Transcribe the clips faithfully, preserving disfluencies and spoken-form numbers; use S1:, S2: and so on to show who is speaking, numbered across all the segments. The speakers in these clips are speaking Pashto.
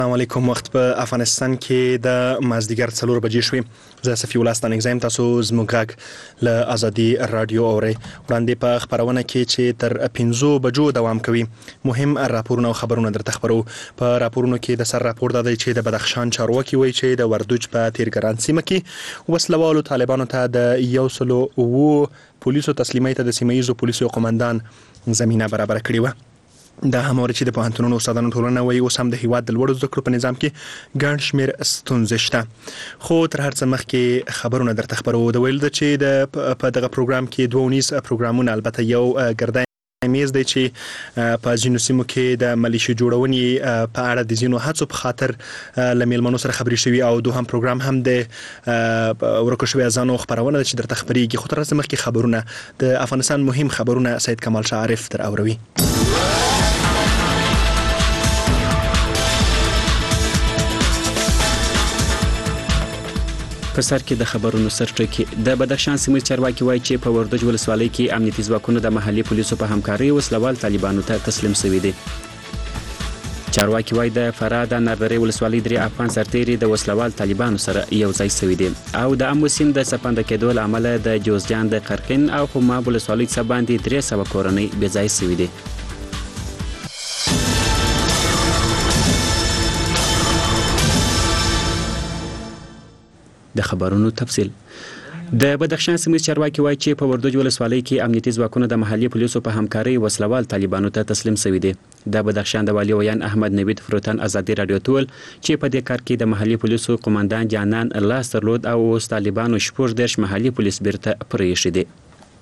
S1: السلام علیکم. وخت په افغانستان کې د مازدیګر څلور بجې شوې. زه صفي الله ستانک زم تاسو زموږ غږ له ازادي رادیو اورئ. وړاندې په خبرونه کې چې تر پنځو بجو دوام کوي مهم راپورونه او خبرونه درته خبرو. په راپورونو کې د سر راپور دی چې د بدخشان چارواکي وایي چې د وردوج په تیرګران سیمه کې وسلوالو طالبانو ته د یو سلو اوو پولیسو تسلیمۍ ته د سیمه ییزو پولیسو قومندان زمينه برابر کړې و. دا همواره چې د پوهنتونونو استادانو ټولنه وایي اوس هم د هیواد د لوړو زده کړو په نظام کې ګڼ شمېر ستونزې شته. خو تر هر څه مخکې خبرونه درته خبرو. د ویل ده چې د په دغه پروګرام کې دوه ونیز پروګرامونه البته یو ګردای میز دی چې په ځینو سیمو کې د ملیشي جوړونې په اړه د ځینو هڅو په خاطر له میلمنو سره خبرې شوي او دوهم پروګرام هم د ورکو شوي ځانو خبرونه چې درته خبرېږي. خو تر هر څه مخکې خبرونه د افغانستان مهم خبرونه سید کمال شاه عارف تر اوروي.
S2: په سر کې د خبرونو سرټکی د بدخشان سیمې چارواکي وایي چې په وردوج ولسوالۍ کې امنیتي ځواکونو د محلي پولیسو په همکارۍ وسلوال طالبانو ته تسلیم شوي دي. چارواکي وایي د فراه د نردرې ولسوالۍ درې افغان سرتیري د وسلوال طالبانو سره یو ځای شوي دي او د امو سیند د څپانده کېدو له امله د جوزجان د قرقین او خماب ولسوالۍ څخه باندې درې سوه کورنۍ بې ځای شوي دي. د خبرونو تفصیل. د بدخشان سیمې چارواکي وایي چې په وردوج ولسوالۍ کې امنیتي ځواکونو د محلي پولیسو په همکارۍ وسلوال طالبانو ته تسلیم شوي دي. د بدخشان د والي ویان احمد نوید فروتن ازادي رادیو ټول چې په دې کار کې د محلي پولیسو قومندان جانان لاس درلود او اوس طالبانو شپږ دېرش محلي پولیس بیرته پرېښي دي.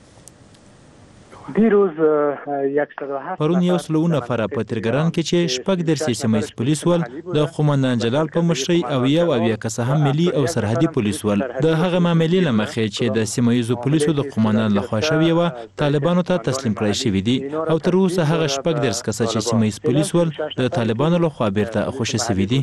S3: پرون یو سلو نفره په تیرګران کې چې شپږ درسي سیمه ییز پولیس ول د قومندان جلال په مشرۍ او یو اویا کسه هم ملي او سرحدي پولیس ول. د هغه معاملې له مخې چې د سیمه ییزو پولیسو د قومندان لخوا شوې وه طالبانو ته تسلیم کړای شوي دي او تر اوسه هغه شپږ درس کسه چې سیمه ییز پولیس ول د طالبانو لخوا بیرته خوشي شوي دي.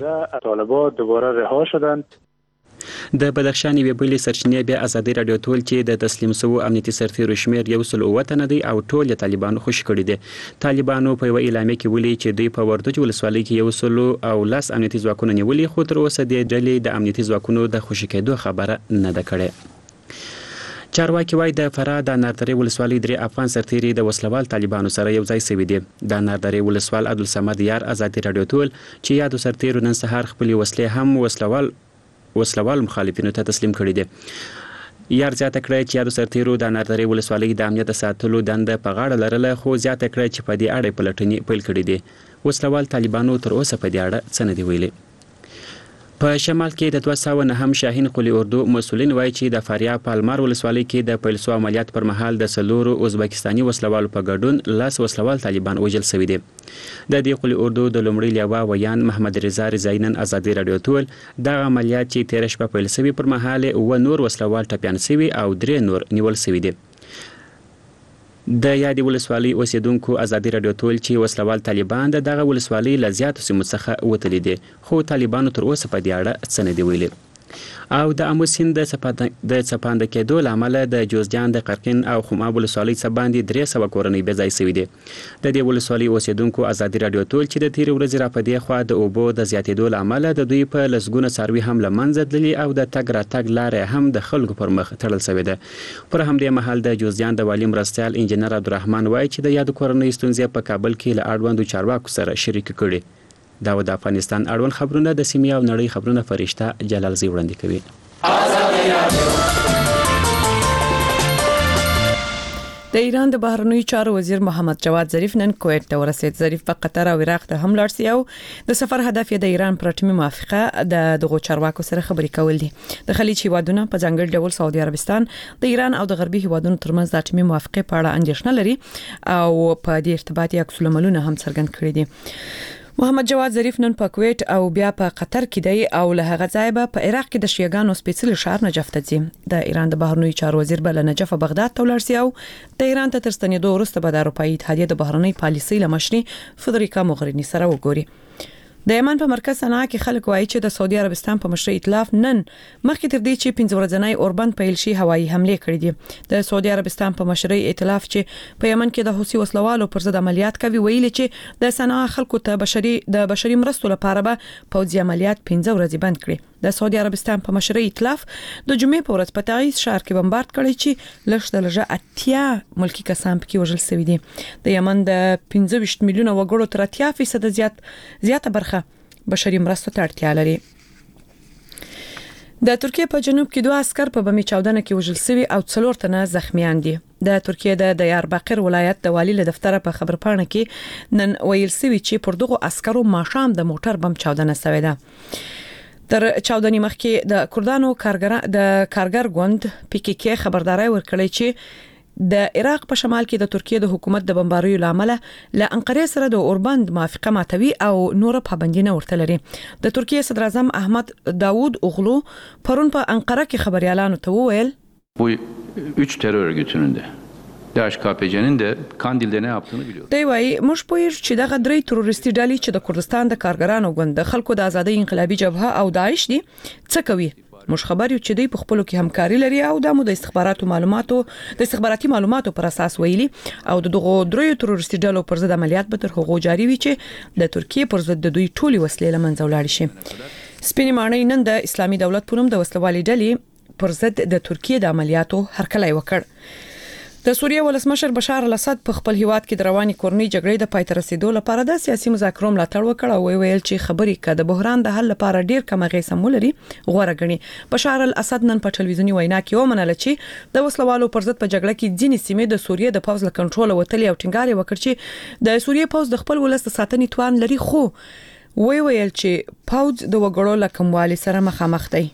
S2: د بدخشان یوې بلې سرچینې بیا ازادي رادیو ټول چې د تسلیم شوو امنیتي سرتیرو شمېر یو سل اووه تنه دی او ټول یې طالبانو خوشي کړي دي. طالبانو په یوه اعلامیه کې ویلي چې دوی په وردوج ولسوالۍ کې یو سل او لس امنیتي ځواکونه نیولي خو تر اوسه دې ډلې د امنیتي ځواکونو د خوشي کېدو خبره نه ده کړې. چارواکي وایي د فراه د نردرې ولسوالۍ درې افغان سرتیري د وسلوال طالبانو سره یو ځای شوي دي. د نردرې ولسوال عبدالصمد یار ازادي رادیو ټول چې یادو سرتیرو نن سهار خپلې وسلې هم وسلوال وسلوال مخالفینو ته تسلیم کړي دي. یار زیاته کړی چې یادو سرتیرو د نردرې ولسوالۍ د امنیت ساتلو دنده په غاړه لرله خو زیاته کړی چې په دې اړه پلټنې پیل کړي دي. وسلوال طالبانو تر اوسه په دې اړه څه نه دي ویلي. په شمال کې د دوه سوه نهم شاهین قلي اردو مسؤلین وایي چې د فاریاب په المار ولسوالۍ کې د پیل شوو عملیات پر مهال د څلورو ازبکستاني وسلوالو په ګډون لس وسلوال طالبان وژل شوي دي. د دې قلي اردو د لومړي لیوه ویان محمد رضا رضایي نن ازادي رادیو ټول دغه عملیات چې تېره شپه پیل شوي پر مهال اووه نور وسلوال ټپیان شوي او درې نور نیول شوي دي. د یادې ولسوالۍ اوسیدونکو ازادي رادیو ټول چې وسلوال طالبان د دغه ولسوالۍ له زیاتو سیمو څخه وتلي دي خو طالبانو تر اوسه په دې اړه څه نه دي ویلي. او د امو سیند د څپانده کېدو له امله د جوزجان د قرقین او خماب ولسوالۍ څخه باندې درې سوه کورنۍ بې ځای شوي دي. د دې ولسوالۍ اوسیدونکو ازادي رادیو ټول چې د تېرې ورځې را په دې خوا د اوبو د زیاتېدو له امله د دوی په لسګونه څاروي هم له منځه تللي او د تګ راتګ لاره هم د خلکو پر مخ تړل شوې ده. پر همدې مهال د جوزجان د والي مرستیال انجینر عبدالرحمن وایي چې د یادو کورنۍ ستونزې په کابل کې له اړوندو چارواکو سره شریکې کړي. دا و د افغانستان اړوند خبرونه د سیمې او نړۍ خبرونه فرشته جلالزی وړاندې کوي.
S4: د ایران د بهرنیو چارو وزیر محمد جواد ظریف نن کویت ته ورسید. ظریف په قطر او عراق ته هم لاړ شي او د سفر هدف یې د ایران پر اټومي موافقه د دغو چارواکو سره خبرې کول دي. د خلیج هیوادونو په ځانګړي ډول سعودي عربستان د ایران او د غربي هیوادونو ترمنځ د اټومي موافقه په اړه اندېښنه لري او په دې ارتباط یې عکس العملونه هم څرګند کړي دي. محمد جواد ظریف نن په کویت او بیا په قطر کې دی او له هغه ځای به په عراق کې د شیعاګانو سپېڅلي ښار نجف ته ځي. د ایران د بهرنیو چارو وزیر به له نجف بغداد ته ولاړ شي او د ایران ته تر ستنېدو وروسته به د اروپایي اتحادیې د بهرنۍ پالیسۍ له مشرې فدریکا موغریني سره وګوري. د یمن په مرکز صنعا کې خلک وایي چې د سعودي عربستان په مشرۍ ائتلاف نن مخکې تر دې چې پنځه ورځنی اوربند پیل شي هوایي حمله کړې دي. د سعودي عربستان په مشرۍ ائتلاف چې په یمن کې د حوثي وسلوالو پر ضد عملیات کوي ویلي چې د صنعا خلکو ته بشري د بشري مرستو لپاره به پوځي عملیات پنځه ورځې بند کړي. د سعودي عربستان په مشرۍ ائتلاف د جمعې په ورځ په تعیز ښار کې بمبارد کړی چې لږ د لږه اتیا ملکی کسان پکې وژل شوي دي. د یمن د پنځه ویشت میلیونه وګړو تر اتیا فیصد زیات زیاته برخه بشري مرستو ته اړتیا لري. د ترکیه په جنوب کې دوه عسكر په بمي چاودنه کې وژل شوي او څلور تنه زخمیان دي. د ترکیه د دیاربکر ولایت د والی له دفتر په خبرپاڼه کې نن ویل شوی چې پر دغه عسکرو ماښام د موټر بم چاودنه شوې ده. تر چاودنې مخکې د کردانو کارګر د کارګر ګوند پی کی کی خبرداري ورکړې چې د عراق په شمال کې د ترکیه د حکومت د بمباریو لامل له انقره سره د اوربند موافقه ماتوي او نور پابندي نه ورته لري. د ترکیه صدر اعظم احمد داوود اوغلو پرون په انقره کې خبريالانو ته وویل
S5: bu üç terör örgütünün de D H K P C'nin de Kandil'de ne yaptığını biliyoruz.
S4: دی وايي موږ پوهیږو چې دغه درې تروریستي ډلې چې د کردستان د کارګرانو ګوند د خلکو د ازادۍ انقلابي جبهه او داعش دي څه کوي. موږ خبر یو چې دوی په خپلو کې همکاري لري او د مو د استخباراتو معلوماتو د استخباراتي معلوماتو پر اساس ویلي او دغه درې تروریستي ډلو پر ضد عملیات به تر هغه جاري وي چې د ترکیه پر ضد د دوی ټولي وسلې لمنځه ولاړ شي. سپینې ماڼۍ نن د اسلامي دولت په نوم د وسلوالي ډلې پر ضد د ترکیه د عملیاتو هرکلی وکړ. د سوریه ولسمشر بشار الاسد په خپل هیواد کې د رواني کورنۍ جګړې د پای ته رسیدو لپاره د سیاسي مذاکرو ملاتړ وکړ او ویل چې خبرې کړه د بحران د حل لپاره ډیر کم غیسه مولري غوړه غني. بشار الاسد نن په ټلویزیونی وینا کې ومنله چې د وسلوالو پر ضد په جګړه کې ځینې سیمې د سوریه د پوز له کنټرول وتلې او ټینګار وکړ چې د سوریه پوز د خپل ولست ساتنې توان لري خو وی ویل چې پوز د وګړو له کموالي سره مخامخ دی.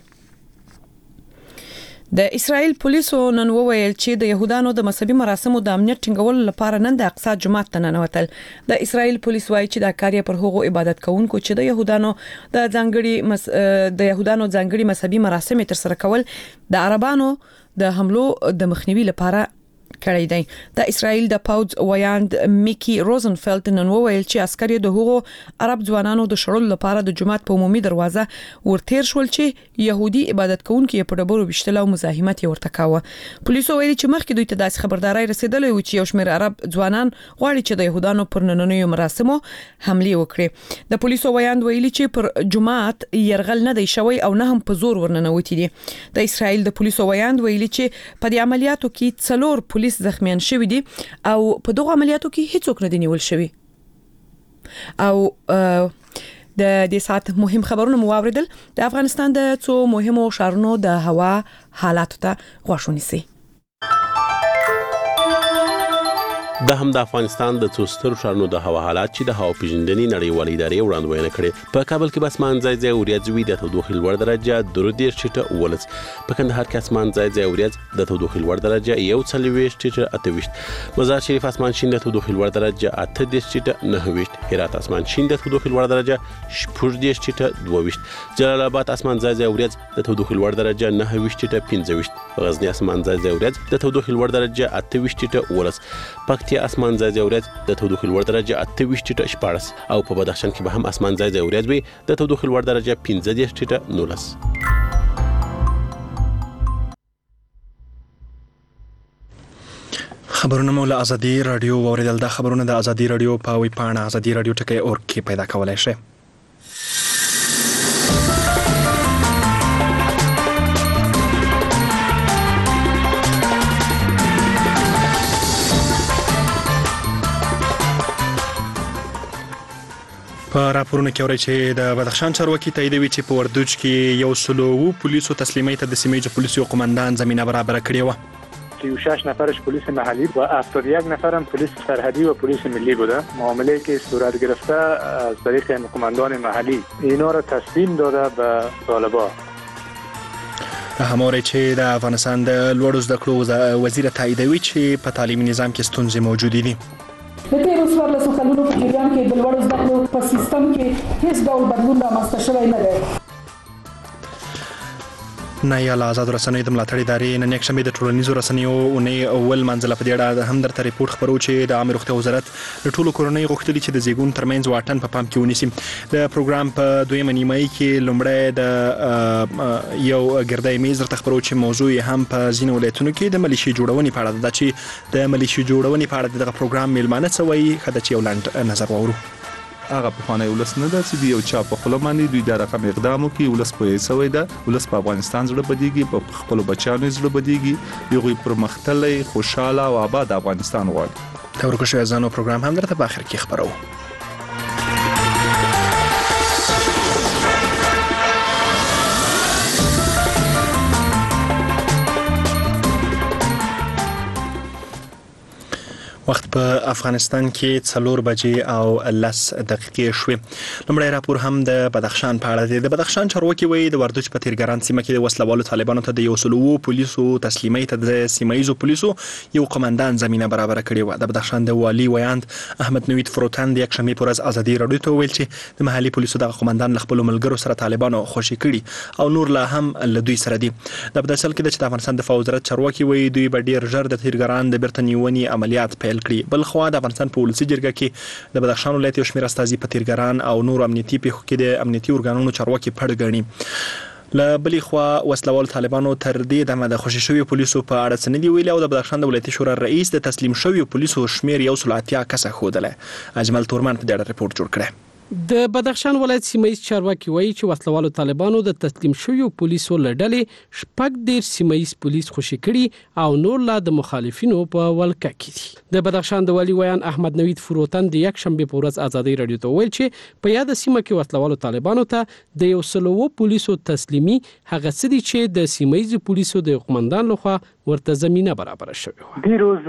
S4: د اسرائیل پولیسو نن وویل چې د يهودانو د مذهبي مراسمو د امنیت ټینګولو لپاره نن د اقصی جمعه ته ننوتل. د اسرائیل پولیس وایي چې دا کار پر هغو عبادت کوونکو چې د يهودانو د ځانګړي مس... د يهودانو ځانګړي مذهبي مراسم تر سره کول د عربانو د حملو د مخنیوي لپاره کړی دی. د اسرائیل د پاوز ویاند میکی روزنفلد نن وویل چې عسکر د هغو عرب ځوانانو د شړل لپاره د جمعات په عمومي دروازه ورتیر شول چې يهودي عبادت کوونکي په ډبرو وشتل او مزاحمت ورته کاوه. پولیسو ویلي چې مخکې دوی ته داسې خبرداري رسیدلې و چې یو شمېر عرب ځوانان غواړي چې د يهودانو پر نننیو مراسمو حمله وکړي. د پولیسو ویاند ویلي چې پر جمعات يرغل نه دی شوی او نه هم په زور ورننوتی دي. د اسرائیل د پولیسو ویاند ویلي چې په دې عملیاتو کې څلور پولیس زخمیان شوي دي او په دغه عملیاتو کې هیڅوک نه دي نیول شوي. او د دې سات مهم خبرونه مو واوریدل. د افغانستان د څو مهمو ښارونو د هوا حالات ته غوښ ونیسئ.
S6: د هم د افغانستان د څو سترو ښارونو د هوا حالات چې د هوا پیژندنې نړیوالې ادارې وړاندوینه کړې. په کابل کې به اسمان ځای ځای وریځ وي د تودوخې لوړ درجه درې دېرش ټیټه اوولس. په کندهار کې اسمان ځای ځای وریځ د تودوخې لوړ درجه یو څلوېښت ټیټه اته ویشت. مزار شریف اسمان شین د تودوخې لوړ درجه اته دېرش ټیټه نهه ویشت. هرات اسمان شین د تودوخې لوړ درجه شپږ دېرش ټیټه دوه ویشت. جلال آباد اسمان ځای ځای وریځ د تودوخې لوړ درجه نهه ویشت ټیټه پنځه ویشت. غزنی اسمان ځای ځای وریځ د تودوخې لوړ درجه اته ویشت ټیټه اوولس. پکتیا اسمان ځای ځای وریځ د تودوخې لوړ درجه اته ویشت ټیټه شپاړس. او په بدخشان کې به هم اسمان ځای ځای وریځ وي د تودوخې لوړ درجه پنځه دېرش ټیټه نولس.
S1: خبرونه مو له ازادي رادیو اوریدل. دا خبرونه د ازادي رادیو په وی پاڼه ازادي رادیو ټکی اور کې پیدا کولای شئ. په راپورونه کې اوري چې د بدخشان چارواکي تاییدوي چې په وردوج کې یو سلو پولیسو تسلیمۍ ته د سیمې پولیسو قومندان زمينه برابر کړې و.
S7: سی و شش نفرش پلیس محلی و هفتاد و یک نفرم پلیس سرحدی و پلیس ملی بوده. معامله که صورت گرفته از طریق قماندان محلی اینا را تسلیم داده به طالبان.
S1: هماره چې د افغانستان د لوړو زده کړو وزیر تاییدوي چې په تعلیمي نظام کې ستونزې موجودې دي.
S8: د تیرو څوارلسو کلونو په جریان کې د لوړو زده کړو په سیستم کې هیڅ ډول بدلون رامنځته شوی نه دی.
S1: نه یا له آزاد رسنیو د ملاتړ ادارې نن یکشنبه د ټولنیزو رسنیو اونۍ اول منځله په دې اړه هم درته ریپورت خبرو چې د عامه روغتیا وزارت د ټولو کورنۍ غوښتلي چې د زیږون ترمنځ واټن په پام کې ونیسي. د پروګرام په دویمه نیمایي کې لومړی د یو ګردای میز درته خبرو چې موضوع هم په ځینو ولایتونو کې د ملیشي جوړونې په اړه ده چې د ملیشي جوړونې په اړه دغه پروګرام میلمانه څه وایي ښه ده چې یو لنډ نظر واورو.
S9: هغه پخوانی ولس نه ده چې یو چا په خپل باندې دوی د رقم اقدام کوي. ولس په سوي ده، ولس په افغانستان زړه بدیږي، په خپل بچانو زړه بدیږي، یو پر مختللی خوشاله او آباد افغانستان غواړي.
S1: دا ورکو شوی ځانو پروګرام هم درته په اخر کې خبرو. وخت په افغانستان کې څلور بجې او لس دقیقې شوې. لومړی راپور هم د بدخشان په اړه دی. د بدخشان چارواکي وایي د وردوج په تیرګران سیمه کې د وسلوالو طالبانو ته د یو سل اووه پولیسو تسلیمۍ ته د سیمه ییزو پولیسو یو قماندان زمينه برابر کړې و. د بدخشان د والي ویاند احمد نوید فروتن د یکشنبه پر ورځ ازادي رادیو ته ویل چې د محلي پولیسو د قماندان له خپل ملګرو سره طالبانو خوشي کړي او نور لا هم له دوی سره دي. د بدخشان کې د افغانستان دفاع وزارت چارواکي وایي دوی به ډیر ژر د تیرګران د بیرته نیونې عملیات پیل کړي. بل خو د افغانستان په ولسی جرګه کې د بدخشان ولایت یو شمېر استازي په تیرګران او نور امنیتي پیښو کې د امنیتي ارګانونو چارواکي پړ ګڼي. له بلې خوا وسلوال طالبانو تر دې دمه د خوشي شوی پولیسو په اړه څه نه دی ویلي او د بدخشان د ولایتي شورا رئیس د تسلیم شوی پولیسو شمېر یو سل اتیا کسه ښودلی. اجمل تورمان په دې اړه ریپورت جوړ کړی.
S10: د بدخشان ولایت سیمه‌ییز چارواکي وایي چې وسلوالو طالبانو د تسلیم شویو پولیسو له ډلې شپږ ډیر سیمه‌ییز پولیس خوشي کړي او نور لا د مخالفینو په ولکه کې دي. د بدخشان د والي ویان احمد نوید فروتن د یک شنبه په ورځ ازادي رادیو ته ویل چې په یاد سیمه کې وسلوالو طالبانو ته د یو سل اووه پولیسو تسلیمي هغه څه دي چې د سیمه‌ییز پولیسو د قومندان لخوا ورته زمينه برابر شوې و.
S7: دیروز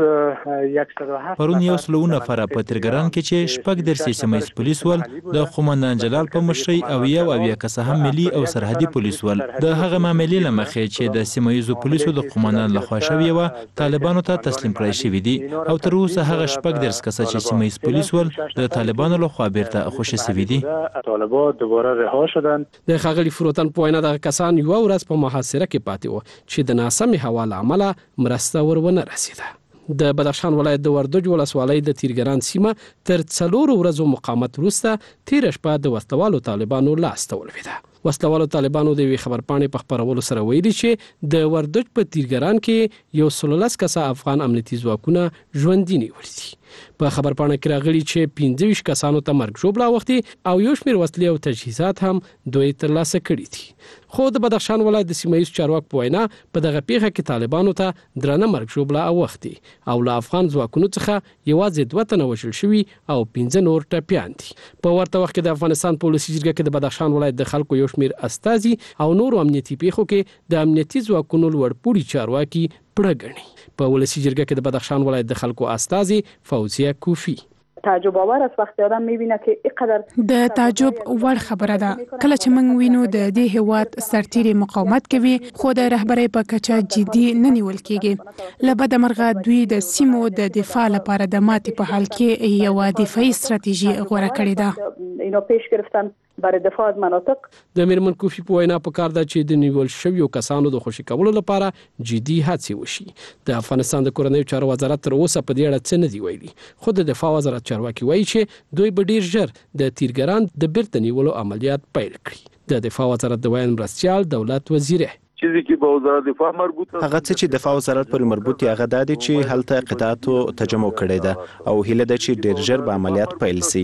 S7: یک
S3: پرون یو سل نفر په تیرګران کې چې شپږ ډیر سیمه‌ییز پولیس ول د قومندان جلال په مشرۍ او یو اویا کسه هم ملي او سرحدي پولیس ول. د هغه معاملې لمخې چې د سیمه‌ییزو پولیسو د قومندان لخوا شوی و طالبانو ته تسلیم کړی شوی دي او تر اوسه هغه شپږ ډیر کسه چې سیمه‌ییز پولیس ول د طالبانو لخوا بیرته خوشي شوی دي.
S7: طالبان دوباره رها شدن.
S10: د خغلی فروتن په وینا د کسان یو ورځ په محاصره کې پاتې و چې د ناسمې هوا له امله مرسته ورونه رسیده. د بدخشان ولایت د وردوج ولسوالۍ د تیرګران سیمه تر څلورو ورځو مقاومت وروسته تیر شپه د وسلوالو طالبانو لاس ته ولوېده. وسلوالو طالبانو د وی خبرپاڼې په خبرولو سره ویلي چې د وردوج په تیرګران کې یو سلولس کسه افغان امنیتي ځواکونه ژوندي نیولي دي. په خبرپاڼه کې راغلي چې پنځه ویشت کسانو ته مرګ ژوبله اوښتې او یو شمېر وسلې او تجهیزات هم دوی ترلاسه کړي دي. خو د بدخشان ولایت د سیمه‌ییز چارواکو په وینا په دغه پیښه کې طالبانو ته درنه مرګ ژوبله اوښتې او له افغان ځواکونو څخه یوازې دوه تنه وژل شوي او پنځه نور ټپیان دي. په ورته وخت کې د افغانستان په ولسي جرګه کې د بدخشان ولایت د خلکو یو شمېر استازي او نور امنیتي پیښو کې د امنیتي ځواکونو لوړپوړي چارواکي پړه ګڼي. په ولسي جرګه کې د بدخشان ولایت د خلکو استازي فوزیه کوفی
S8: تعجب آور است وقتی آدم میبینه که اینقدر
S11: د تعجب وړ خبره ده کله چې موږ وینو د دې هیواد سرتیري مقاومت کوي خو د رهبرۍ په کچه جدي نه نیول کیږي. له بده مرغه دوی د سیمو د دفاع لپاره د ماتې په حال کې یو دفاعي ستراتیژي غوره کړې ده.
S8: اینا پیش گرفتن برای دفاع از مناطق.
S10: د میرمن کوفی په وینا په کار ده چې د نیول شویو کسانو د خوشي کولو لپاره جدي هڅې وشي. د افغانستان د کورنیو چارو وزارت تر اوسه په دې اړه څه نه دی ویلي خو د دفاع وزارت چارواکي وایي چې دوی به ډیر ژر د تیرګران د بیرته نیولو عملیات پیل کړي. د دفاع وزارت د ویان مرستیال دولت وزیره
S12: چیزی که به وزارت دفاع مربوط است
S13: هغه څه چې دفاع وزارت پر مربوط دی هغه د دې چې هلته قطعاتو تجمع کړي ده او هیله ده چې ډیر ژر به عملیات پیل شي.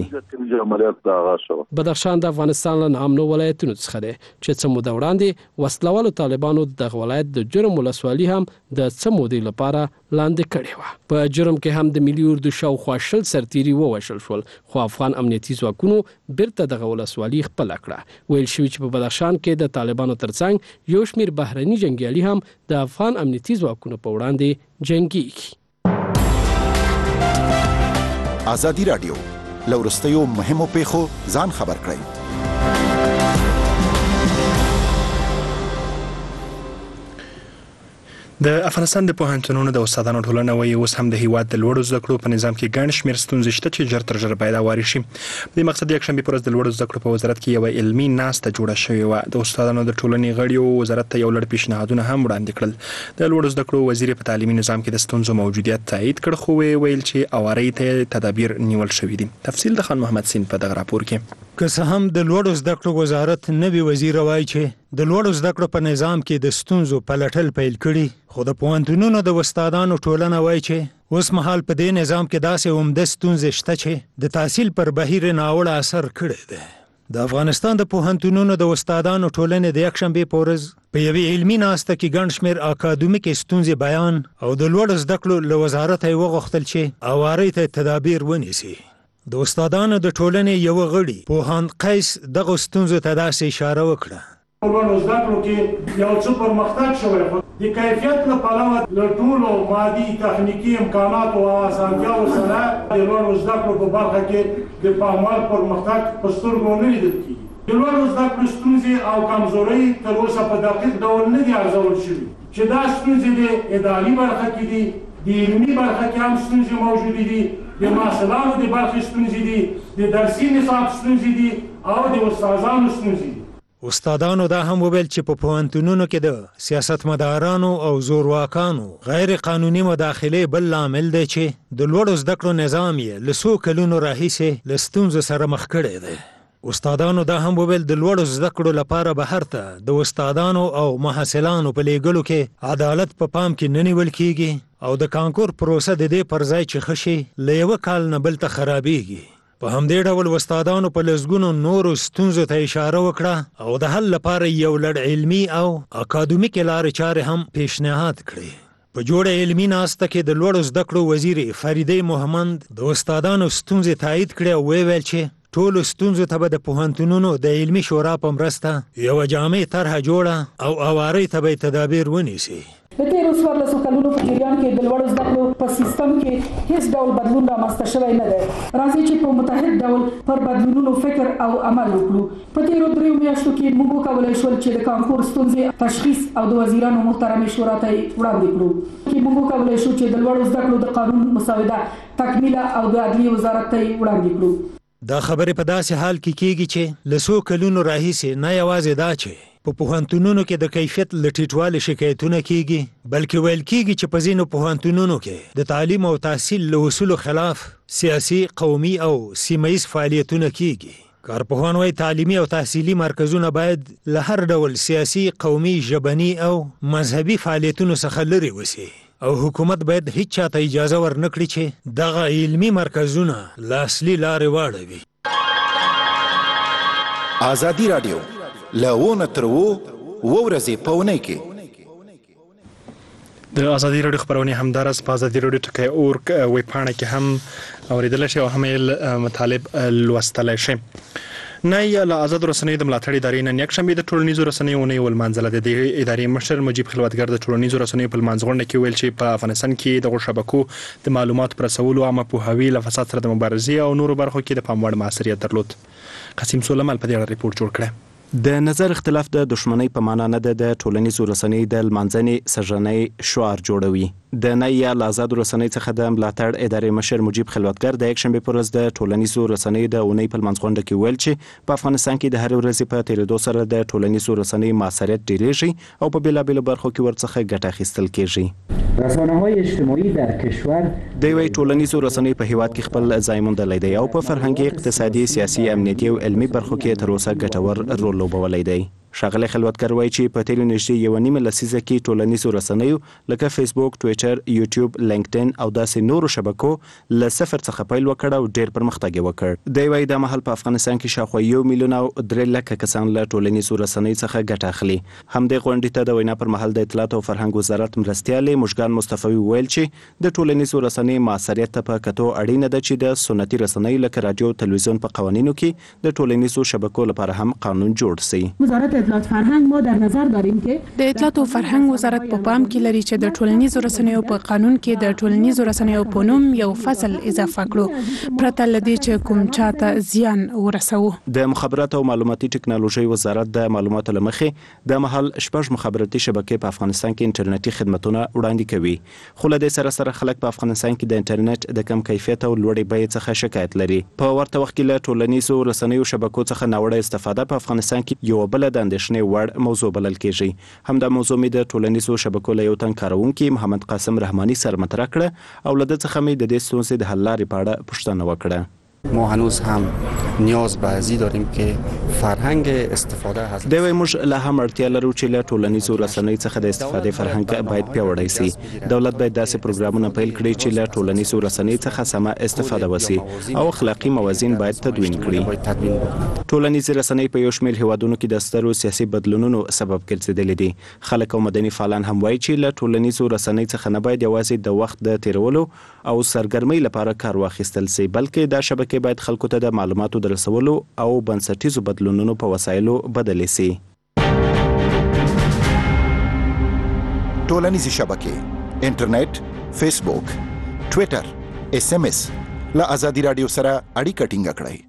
S10: بدخشان د افغانستان له نامنو ولایتونو څخه دی چې څه موده وړاندې وسلوالو طالبانو د ولایت د جرم ولسوالي هم د څه مودې لپاره لاندې کړې و. په جرم کې هم د ملي اردو شاوخوا شل سرتیري ووژل شول خو افغان امنیتي ځواکونو بیرته دغه ولسوالي خپله کړه. ویل شوي چې په بدخشان کې د طالبانو ترڅنګ یو شمېر بهرني جنګیالي هم د افغان امنیتي ځواکونو په وړاندې جنګیږي.
S14: ازادي رادیو لورستیو مهمو پیښو ځان خبر کړئ.
S1: د افغانستان د پوهنتونونو د استادانو ټولنه وایي اوس هم د هیواد د لوړو زده کړو په نظام کې ګڼ شمېر ستونزې شته چې ژر تر ژره باید هوارې شي. په دې مقصد یکشنبې په ورځ د لوړو زده کړو په وزارت کې یوه علمي ناسته جوړه شوې وه. د استادانو د ټولنې غړیو وزارت ته یو لړ پیشنهادونه هم وړاندې کړل. د لوړو زده کړو وزیر په تعلیمي نظام کې د ستونزو موجودیت تایید کړ، خو ویل چې هوارۍ ته تدابیر نیول شوي دي. تفصیل د خان محمد سین په دغه راپور کې.
S15: که څه هم د لوړو زده کړو وزارت نوی وزیر وایي چې د لوړو زده کړو په نظام کې د ستونزو پلټل پیل کړي، خو د پوهنتونونو د استادانو ټولنه وایي چې اوس مهال په دې نظام کې داسې عمده ستونزې شته چې د تحصیل پر بهیر ناوړه اثر کړی دی. د افغانستان د پوهنتونونو د استادانو ټولنې د یکشنبې په ورځ په یوې علمي ناسته کې ګڼ شمېر اکاډمیکې ستونزې بیان او د لوړو زده کړو له وزارت یې وغوښتل چې هوارۍ ته تدابیر ونیسي. د استادانو د ټولنې یو غړي پوهاند قیس دغه ستونزو ته داسې اشاره وکړه.
S16: لوړو زده کړو کې یو څه پرمختګ شوی، خو د کیفیت له پلوه له ټولو مادي تخنیکي امکاناتو او اسانتیاوو سره د لوړو زده کړو په برخه کې د پاموړ پرمختګ په سترګو نه لیدل کېږي. د لوړو زده کړو ستونزې او کمزورۍ تر اوسه په دقیق ډول نه دي ارزول شوي، چې دا ستونزې د اداري برخه کې دي، د علمي برخه کې هم ستونزې موجودې دي، د محصلانو د برخې ستونزې دي، د درسي نصاب ستونزې دي او د استادانو ستونزې دي.
S15: استادانو دا هم وویل چې په پوهنتونونو کې د سیاستمدارانو او زورواکانو غیر قانوني مداخلې بل لامل دی چې د لوړو زده کړو نظام یې له څو کلونو راهیسې له ستونزو سره مخ کړی دی. استادانو دا هم وویل د لوړو زده کړو لپاره بهر ته د استادانو او محصلانو په لیږلو کې عدالت په پام کې نه نیول کیږي او د کانکور پروسه د دې پر ځای چې ښه شي له یوه کال نه بل ته خرابېږي. په همدې ډول استادانو په لسګونو نورو ستونزو ته اشاره وکړه او د حل لپاره یو لړ علمي او اکاډمیکې لارې چارې هم پیشنهاد کړې. په جوړه علمي ناسته کې د لوړو زده کړو وزیر فریدې محمد د استادانو ستونزې تایید کړې او ویل چې ټولو ستونزو ته به د پوهنتونونو د علمي شورا په مرسته یوه جامع طرحه جوړه او هوارۍ ته به تدابیر ونیسي.
S8: د تیرو څوارلسو کلونو په جریان کې د لوړو زده کړو په سیستم کې هیڅ ډول بدلون رامنځته شوی نه دی. راځئ چې په متحد ډول پر بدلونونو فکر او عمل وکړو. په تیرو دریو میاشتو کې موږ وکولی شول چې د کانکور ستونزې تشخیص او د وزیرانو محترمې شورا ته وړاندې کړو. کې موږ وکولی شو چې د لوړو زده کړو د قانون مسوده تکمیله او د عدلیې وزارت ته وړاندې کړو.
S15: دا خبرې په داسې حال کې کېږي چې له څو کلونو راهیسې نه یوازې دا چې په پوهنتونونو کې د کیفیت له ټیټوالي شکایتونه کېږي، بلکې ویل کېږي چې په ځینو پوهنتونونو کې د تعلیم او تحصیل له اصولو خلاف سیاسي، قومي او سیمه ییز فعالیتونه کېږي. کارپوهان وایي تعلیمي او تحصیلي مرکزونه باید له هر ډول سیاسي، قومي، ژبني او مذهبي فعالیتونو څخه لرې وسي او حکومت باید هیڅ چاته اجازه ورنکړي چې دغه علمي مرکزونه له اصلي لارې واړوي.
S14: ازادي راډیو له ونه تر اوو اوه ورځې په اونۍ کې
S1: د ازادي راډیو خبرونه همدارس په ازادي راډیو ټکی اورګ ویب پاڼه کې هم اوریدل شي او هم مطالب لوستل شي. نه یا له آزاد رسنیو د ملاتړ ادارې نن یکشنبې د ټولنیزو رسنیو اونۍ ولمانځله. د دې ادارې مشر مجیب خلوتګر د ټولنیزو رسنیو په لمانځغونډه کې ویل چې په افغانستان کې د شبکو د معلوماتو پر رسولو عامه پوهاوي له فساد سره د مبارزې او نورو برخو کې د پام وړ موثریت درلود. قاسم سولمال په دې اړه ریپورت جوړ کړی.
S13: د نظر اختلاف د دښمنۍ په معنا نه ده، د ټولنیزو رسنۍ د لمانځنې سرژنۍ شعار جوړوي. د نه یا له آزادو رسنۍ څخه د ملاتړ ادارې مشر مجیب خلوتګر د یکشنبې په ورځ د ټولنیزو رسنۍ د اونۍ په لمانځغونډه کې ویل چې په افغانستان کې د هرې ورځې په تېرېدو سره د ټولنیزو رسنۍ موثریت ډېرېږي او په بېلابېلو برخو کې ورڅخه ګټه اخیستل کېږي.
S17: رسانه‌های اجتماعي در کشور
S13: د یوې ټولنیزو رسنۍ په هیواد کې خپل ځای موندلی دی او په فرهنګي، اقتصادي، سیاسي، امنیتي او علمي برخو کې تر اوسه ګټور رول لوبولی دی. ښاغلی خلوتګر وایي چې په تېرو نږدې یوه نیمه لسیزه کې ټولنیزو رسنیو لکه فیسبوک، ټویټر، یوټیوب، لینکډین او داسې نورو شبکو له صفر څخه پیل وکړ او ډېر پرمختګ یې وکړ. دی وایي دا مهال په افغانستان کې شاوخوا یو میلیون او درې لکه کسان له ټولنیزو رسنۍ څخه ګټه اخلي. همدې غونډې ته د وینا پر مهال د اطلاعات او فرهنګ وزارت مرستیالې مشګان مصطفی ویل چې د ټولنیزو رسنۍ موثریت ته په کتو اړینه ده چې د سنتي رسنۍ لکه رادیو، تلویزیون په قوانینو کې د ټولنیزو شبکو لپاره هم قانون جوړ شي.
S8: وزارت اطلاعات فرهنگ ما در نظر داریم که
S11: د اطلاعات او فرهنګ وزارت په پام کې لري چې د ټولنیزو رسنیو په قانون کې د ټولنیزو رسنیو په نوم یو فصل اضافه کړو پرته لدی چې کوم چاته زیان ورسوي.
S13: د مخابرات او معلوماتي ټکنالوژي وزارت د معلوماتو لمخې د محل شپږ مخابراتي شبکې په افغانستان کې انټرنیټي خدماتونه وړاندې کوي. خو له دې سره سره خلک په افغانستان کې د انټرنیټ د کم کیفیت او لوړې بیې څخه شکایت لري. په ورته وخت کې له ټولنیزو رسنیو شبکو څخه ناوړه استفاده په افغانستان کې یو بل د اندېښنې وړ موضوع بلل کیږي. همدا موضوع مې د ټولنیزو شبکو له یو تن کارونکي محمد قاسم رحماني سره مطرح کړه او له ده څخه مې د دې ستونزې د حل لارې په اړه پوښتنه وکړه.
S18: ما هنوز هم نیاز به ازی داریم که فرهنگ استفاده از
S13: دوی موږ لا هم اړتیا لرو چې له ټولنیزو رسنیو څخه د استفادې فرهنګ باید پیاوړی سي. دولت باید داسې پروګرامونه پیل کړي چې له ټولنیزو رسنیو څخه سمه استفاده وسی او اخلاقی موازین باید تدوین کړي. ټولنیزې رسنۍ په یو شمېر هیوادونو کې د سترو سیاسي بدلونونو سبب ګرځېدلې دي. خلک او مدني فعالان هم وایي چې له ټولنیزو رسنیو څخه نه باید یوازې د وخت د تیرولو او سرګرمۍ لپاره کار واخیستل سي بلکې دا شبکې کې باید خلکو ته د معلوماتو د رسولو او بنسټیزو بدلونونو په وسایلو بدلې سي.
S14: ټولنیزې شبکې انټرنیټ، فیسبوک، ټویټر، اس ام اس له ازادي رادیو سره اړیکه ټینګه کړئ.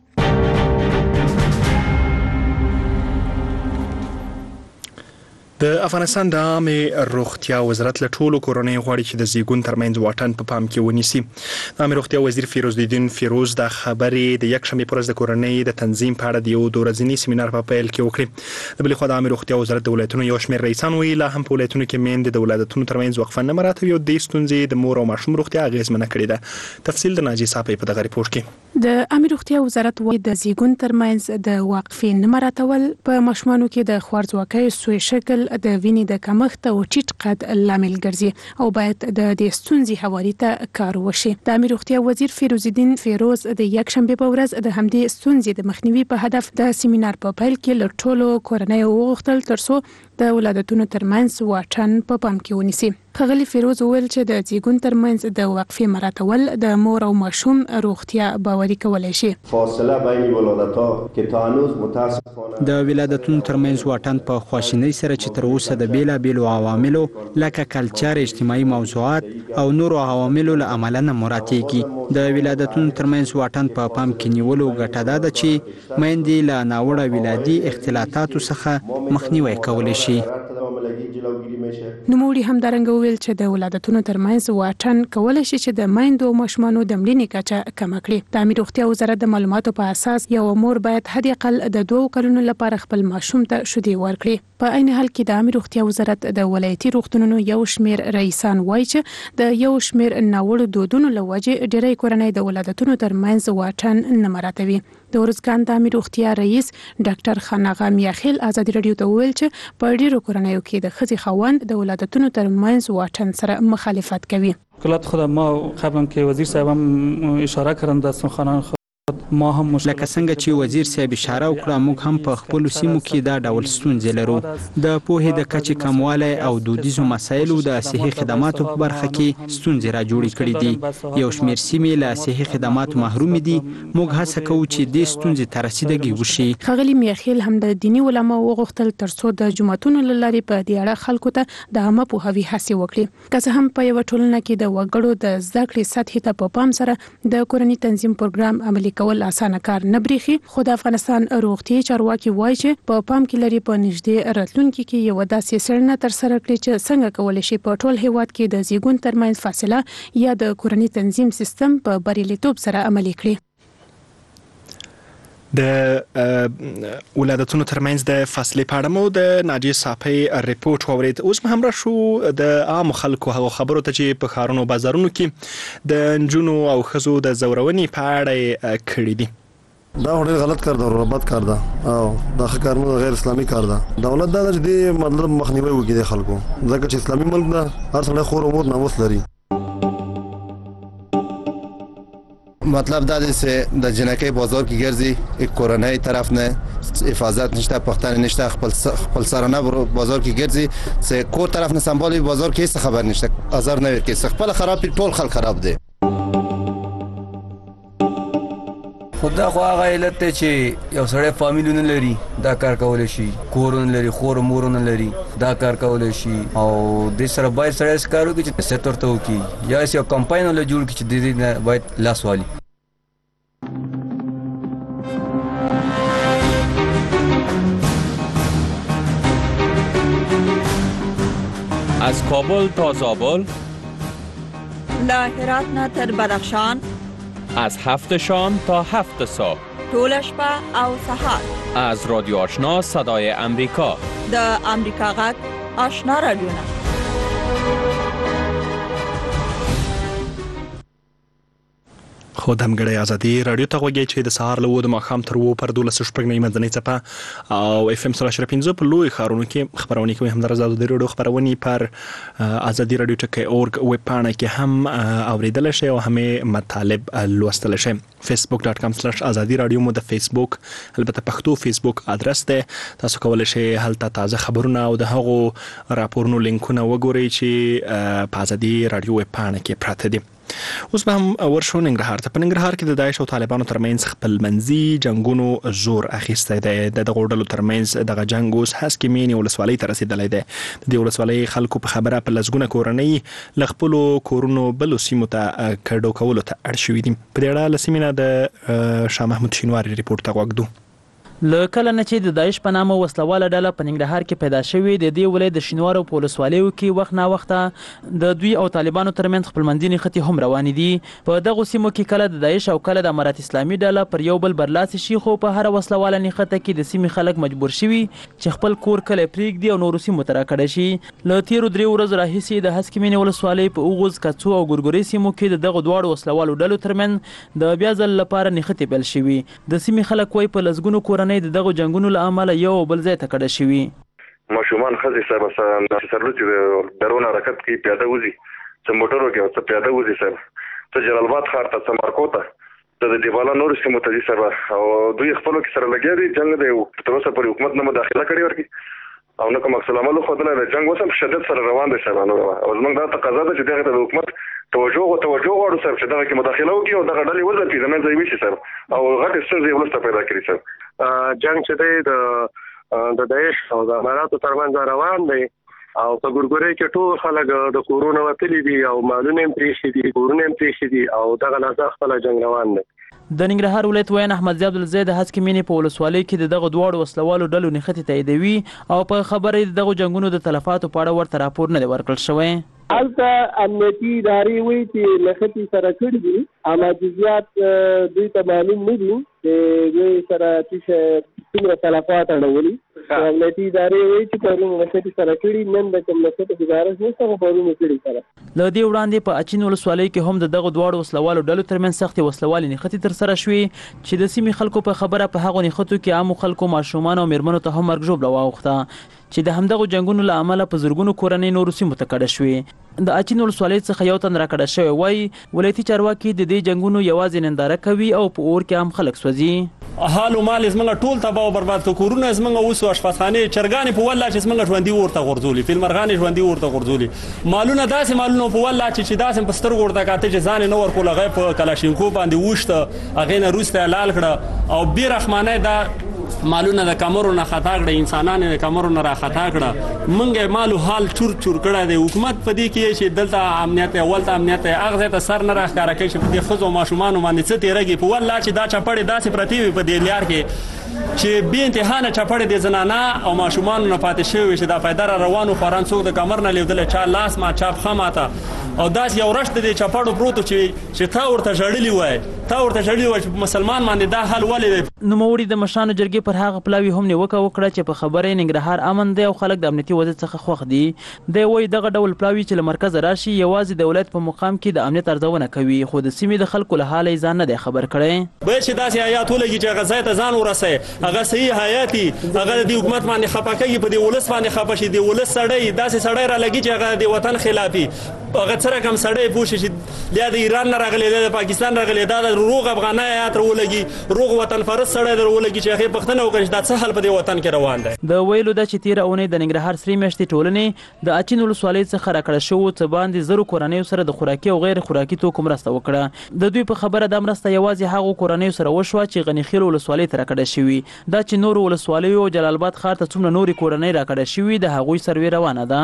S1: د افغانستان د عامه روغتیا وزارت له ټولو کورنۍ غواړي چې د زیږون ترمنځ واټن په پام کې ونیسي. د عامه روغتیا وزیر فیروز الدین فیروز د خبرې د یک شنبې پر ورځ د کورنۍ د تنظیم په اړه د یو دوه ورځني سیمینار په پیل کې وکړي. د بل خوا د عامه روغتیا وزارت د ولایتونو یو شمېر رئیسان ویلي لا هم په ولایتونو کې میندې د ولادتونو ترمنځ وقفه نه مراعاتوي او د ستونزې د مور او ماشوم روغتیا اغیزمنه کړې ده. تفصیل د ناجی صاحب په دغه ریپورت کې.
S11: د عامه روغتیا وزارت وايي د زیږون ترمنځ د وقفې نه مراعاتول په ماشومانو کې د خوارځواکۍ سوی شکل د وینې د کمښت او ټیټ قد لامل ګرځي او باید د دې ستونزې حوالې ته کار وشي. د عامه روغتیا وزیر فیروز الدین فیروز د یک شنبې په ورځ د همدې ستونزې د مخنیوي په هدف د سیمینار په پیل کې له ټولو کورنیو وغوښتل ترڅو د ولادتونو ترمنځ واټن په پام کې ونیسي. ښاغلي فیروز وویل چې د زیږون ترمنځ د وقفې مراعاتول د مور او ماشوم روغتیا باوري کولی شي.
S19: فاصله بین ولادت‌ها که تا هنوز متاسفانه
S20: د ولادتونو ترمنځ واټن په خواشینۍ سره چې تر اوسه د بیلابیلو عواملو لکه کلچر، اجتماعي موضوعات او نورو عواملو له امله نه مراعاتېږي. د ولادتونو ترمنځ واټن په پام کې نیولو ګټه دا ده چې میندې له ناوړه ولادي اختلاطاتو څخه مخنیوی کولی شي.
S11: نوموړي همدارنګه وویل چې د ولادتونو ترمنځ واټن کولی شي چې د میندو او ماشومانو د مړینې کچه کمه کړي. د عامه روغتیا وزارت د معلوماتو په اساس یو مور باید حد اقل د دوه کلونو لپاره خپل ماشوم ته شیدې ورکړي. په عین حال کې د عامه روغتیا وزارت د ولایتي روغتونونو یو شمېر رئیسان وایي چې د یو شمېر ناوړه دودونو له وجې ډېری کورنۍ د ولادتونو ترمنځ واټن نه مراعاتوي. د ارزګان د عامه روغتیا رئیس ډاکټر خاناغه میاخیل ازادي رادیو ته وویل چې په ډېرو کورنیو کې د ښځې خاوند د ولادتونو ترمنځ واټن سره مخالفت کوي.
S21: کلات خود ما قبلا که وزیر صاحب هم اشاره کردن دستون خانان خود ما هم
S20: لکه څنګه چې وزیر صاحب اشاره وکړه موږ هم په خپل سیمو کې دا ډول ستونزې لرو. د پوهې د کچې کموالی او دودیزو مسایلو د صحي خدماتو په برخه کې ستونزې را جوړې کړې دي. یو شمېر سیمې له صحي خدماتو محروم دي. موږ هڅه کوو چې دې ستونزې ته رسیدګي وشي.
S11: ښاغلي میاخیل هم د دیني علماو وغوښتل ترڅو د جماعتونو له لارې په دې اړه خلکو ته د عامه پوهاوي هڅې وکړي. که څه هم په یوه ټولنه کې د وګړو د زده کړې سطحې ته په پام سره د کورني تنظیم پروګرام عملي کول اسانه کار نه بریخي، خو د افغانستان روغتیايي چارواکي وایي چې په پام کې لري په نږدې راتلونکي کې یو داسې څېړنه ترسره کړي چې څنګه کولی شي په ټول هیواد کې د زیږون ترمنځ فاصله یا د کورني تنظیم سیستم په بریالیتوب سره عملي کړي.
S1: د ولادتونو ترمنځ د فاصلې په اړه مو د ناجی صاحب ریپورت واورید. اوس هم را شو د عام خلکو هغه خبرو ته چې په ښارونو بازارونو کې د نجونو او ښځو د زورونې په اړه کړي دي.
S22: دا ډېر غلط کار دی او بد کار دی او دا ښه کار نه، غیر اسلامي کار دی. دولت دا چې د مطلب مخنیوي وکړي د خلکو، ځکه چې اسلامي ملک ده، هر سړی خور او مور ناموس لري.
S18: مطلب دا دی چې د جنکۍ بازار کې ګرځي، یک کورنۍ طرف نه حفاظت نشته، پختن نشته، خپل خپل سرانه بازار کې ګرځي چې کور طرف نه سنبالي بازار کې هیڅ خبر نشته، آزار نه ورکړي، خپل خراب ټول خلک خراب دي.
S2: خدا خو هغه علت ته چې یو سړی فامیلونه لري دا کار کول شي کورونه لري خور مورونه لري دا کار کول شي او د سره باید سړی سکارو کې چې سیکټر ته وکي یا یو کمپاین له جوړ کې چې د دې باید لاس والی.
S5: از کابل تا زابل،
S23: له هرات نه تر بدخشان،
S5: از هفت شام تا هفت صبح،
S23: طول شپه او سحر،
S5: از رادیو آشنا صدای امریکا،
S23: د امریکا غږ آشنا رادیو.
S1: خو د همګړی ازادي رادیو ته غوږی چې د سهار له و د ماښام تر و پر دولس شپږ نیمه منځنۍ څپه او اف ام سره پنځه په لوی ښارونو کې خبرونه کوي. همدارس د رادیو خبرونه پر ازادي رادیو ټکی اورګ ویب پاڼه کې هم اوریدل شي او هم مطالب لوستل شي. فیسبوک ډاټ کام سلاش ازادي رادیو مو د فیسبوک البته پښتو فیسبوک ادرس ده. تاسو کولای شئ هلته تازه خبرونه او د هغو راپورونو لینکونه وګورئ چې په ازادي رادیو ویب پاڼه کې پراته دي. اوس به هم ورشو ننګرهار ته. په ننګرهار کې د داعش او طالبانو ترمنځ خپلمنځي جنگونو زور اخیستی دی. د دغو ډلو ترمنځ دغه جنګ اوس هسکې مینې ولسوالۍ ته رسېدلی دی. د دې ولسوالۍ خلکو په خبره په لسګونه کورنۍ له خپلو کورونو بلو سیمو ته کډو کولو ته اړ شوي دي. په دې اړه له سیمې نه د شاه محمود شینواري ریپورټ ته غوږ دو.
S24: له کله نه چې د داعش په نامه وسلواله ډله په ننګرهار کې پیدا شوې د دې ولایت د شینوارو په ولسوالیو کې وخت نا وخته د دوی او طالبانو ترمنځ خپلمنځي نښتې هم روانې دي. په دغو سیمو کې کله د داعش او کله د امارت اسلامي ډله پر یو بل برلاسي شي، خو په هر وسلواله نښته کې د سیمې خلک مجبور شوي چې خپل کور کله پرېږدي او نورو سیمو ته راکډه شي. له تیرو درې ورځو راهیسې د هسکې مینې ولسوالۍ په اوغوز، کڅو او ګورګورې سیمو کې د دغو دواړو وسلوالو ډلو ترمنځ د بیا ځل لپاره نښتې پیل شوي. د سیمې خلک وایي په لسګونو کورنۍ د دغو جنګونو له امله یو بل ځای ته کډه شوي.
S25: ماشومان ښځې صاحب سره سرلوڅي د درون حرکت کوي، پیاده وځي، څه موټرو کې او څه پیاده وځي صاحب، څه جلال آباد ښار ته، څه مارکو ته، څه د دیواله نورو سیمو ته ځي صاحب. او دوی خپلو کې سره لګیا دي. جنګ د تر اوسه پورې حکومت نه مداخله کړې ورکړي او نه کوم عکس العمل ښودلی دی. جنګ اوس هم په شدت سره روان دی صاحب. او زموږ دا تقاضا ده چې دغې ته د حکومت توجه او توجه غواړو صاحب چې دغه کې مداخله وکړي او دغه ډلې وځپي، د منځه یې وشي صاحب او غټې ستونزې وروسته پیدا کړي صاحب.
S26: جنګ چې دی د د داعش او د اماراتو ترمنځ روان دی او په ګورګورې کې ټول خلک د کورونو وتلي دي او مالونه یې پرېښي دي، کورونه یې پرېښي دي او دغه لحظه خپله جنګ روان دی.
S24: د ننګرهار ولایت ویان احمد ضیاء عبدالزی د هسکې مینې په ولسوالۍ کې د دغو دواړو وسلوالو ډلو نښتې تاییدوي او په خبره د دغو جنګونو د تلفاتو په اړه ورته راپور نه دی ورکړل شوی.
S27: هلته امنیتي ادارې وایي چې نښتې سره کړي دي، اما جزیات دوی ته معلوم نه دي چې دوی سره څومره تلفات اړولي. امنیتي ادارې وایي چې پرون نښتې سره کړي، نن د کوم نښتې ګزارش نشته، خو پرون یې کړي سره.
S24: له دې وړاندې په اچین ولسوالۍ کې هم د دغو دواړو وسلوالو ډلو ترمنځ سختې وسلوالې نښتې ترسره شوې چې د سیمې خلکو په خبره په هغو نښتو کې عامو خلکو، ماشومانو او میرمنو ته هم مرګ ژوبله واوښته چې د همدغو جنګونو له امله په زرګونو کورنۍ نورو سیمو ته کډه شوې. د اچین ولسوالۍ څخه یو تن راکډه شوی وایي ولایتي چارواکي د دې جنګونو یوازې ننداره کوي او په اور کې هم خلک سوځي.
S28: حال او مال زمونږ ټول تباہ او برباد کړو. کورونه زمونږ اوس اشپزخانې چرګانې په والله چې زمونږ ژوندي ورته غورځولي، فیلمرغانې ژوندي ورته غورځولي، مالونه داسې مالونه په والله چې چې داسې په سترګو ورته کاته چې ځان نه ورکول، هغه په کلاشینکوف باندې وشته، هغه نه روسته لال کړه او بې رحمانه دا مالونه د کمرو نه خطا کړه، انسانان د کمرو نه را خطا کړه. منګه مالو حال چور چور کړه دی. حکومت په دې کې چې دلته امنیت اول ته امنیت هغه ته سر نه راښکاره کوي چې په دې ښځو ماشومان باندې څه تیرېږي. په والله چې دا چپړې داسې پرتې وي په دې لار کې چې بې انتهانه چپړې د زنانه او ماشومان نه پاتې شوی چې دا فایده را روانو خوران څوک د کمر نه لیدل، چا لاس ما چا پښه ماته او داس یو رشت د چپړو پروتو چې چې تا ورته جړلی وای تا ورته جړلی وای چې مسلمان باندې دا حل ولې.
S24: نو موري د مشانو جرګې پر هغه پلاوی هم نیوکه وکړه چې په خبره ننګرهار امن دی او خلک د امنیتي وضعیت څخه خوښ دي. دی وایي دغه ډول پلاوی چې له مرکز راشي یوازې د ولایت په مقام کې د امنیت ارزونه کوي، خو د سیمې د خلکو له حاله ځان نه دی خبر کړی.
S28: به چې داسې آیات ولګي چې هغه ځای ته ځان ورسوي، هغه صحیح حیاتي، هغه د حکومت باندې خفه کوي، په دې ولس باندې خفه شي. د ولس سړی داسې سړی را لګي چې هغه د وطن خلافي، هغه څه رقم سړی پوه شي چې یا د ایران نه راغلی، د پاکستان راغلی، دا د روغ افغانای تر ولګي روغ وطن فرست سره در ولګي چې هغه پښتنه وکړي دا څه حل په دې وطن کې روان دی.
S24: د ویلو د چې تیر اونۍ د ننګرهار سری میاشتې ټولنې د اچین ولسوالۍ څخه راکړه شو څه باندې زرو کورنیو سره د خوراکي او غیر خوراکي توکو مرسته وکړه. د دوی په خبره د مرسته یوازې هغو کورنیو سره وشوه چې غنیخیل ولسوالۍ ته راکړه شوي. دا چې نور ولسوالیو او جلال آباد ښار ته څومره نورې کورنۍ راکړه شوي د هغوی سروې روانه ده.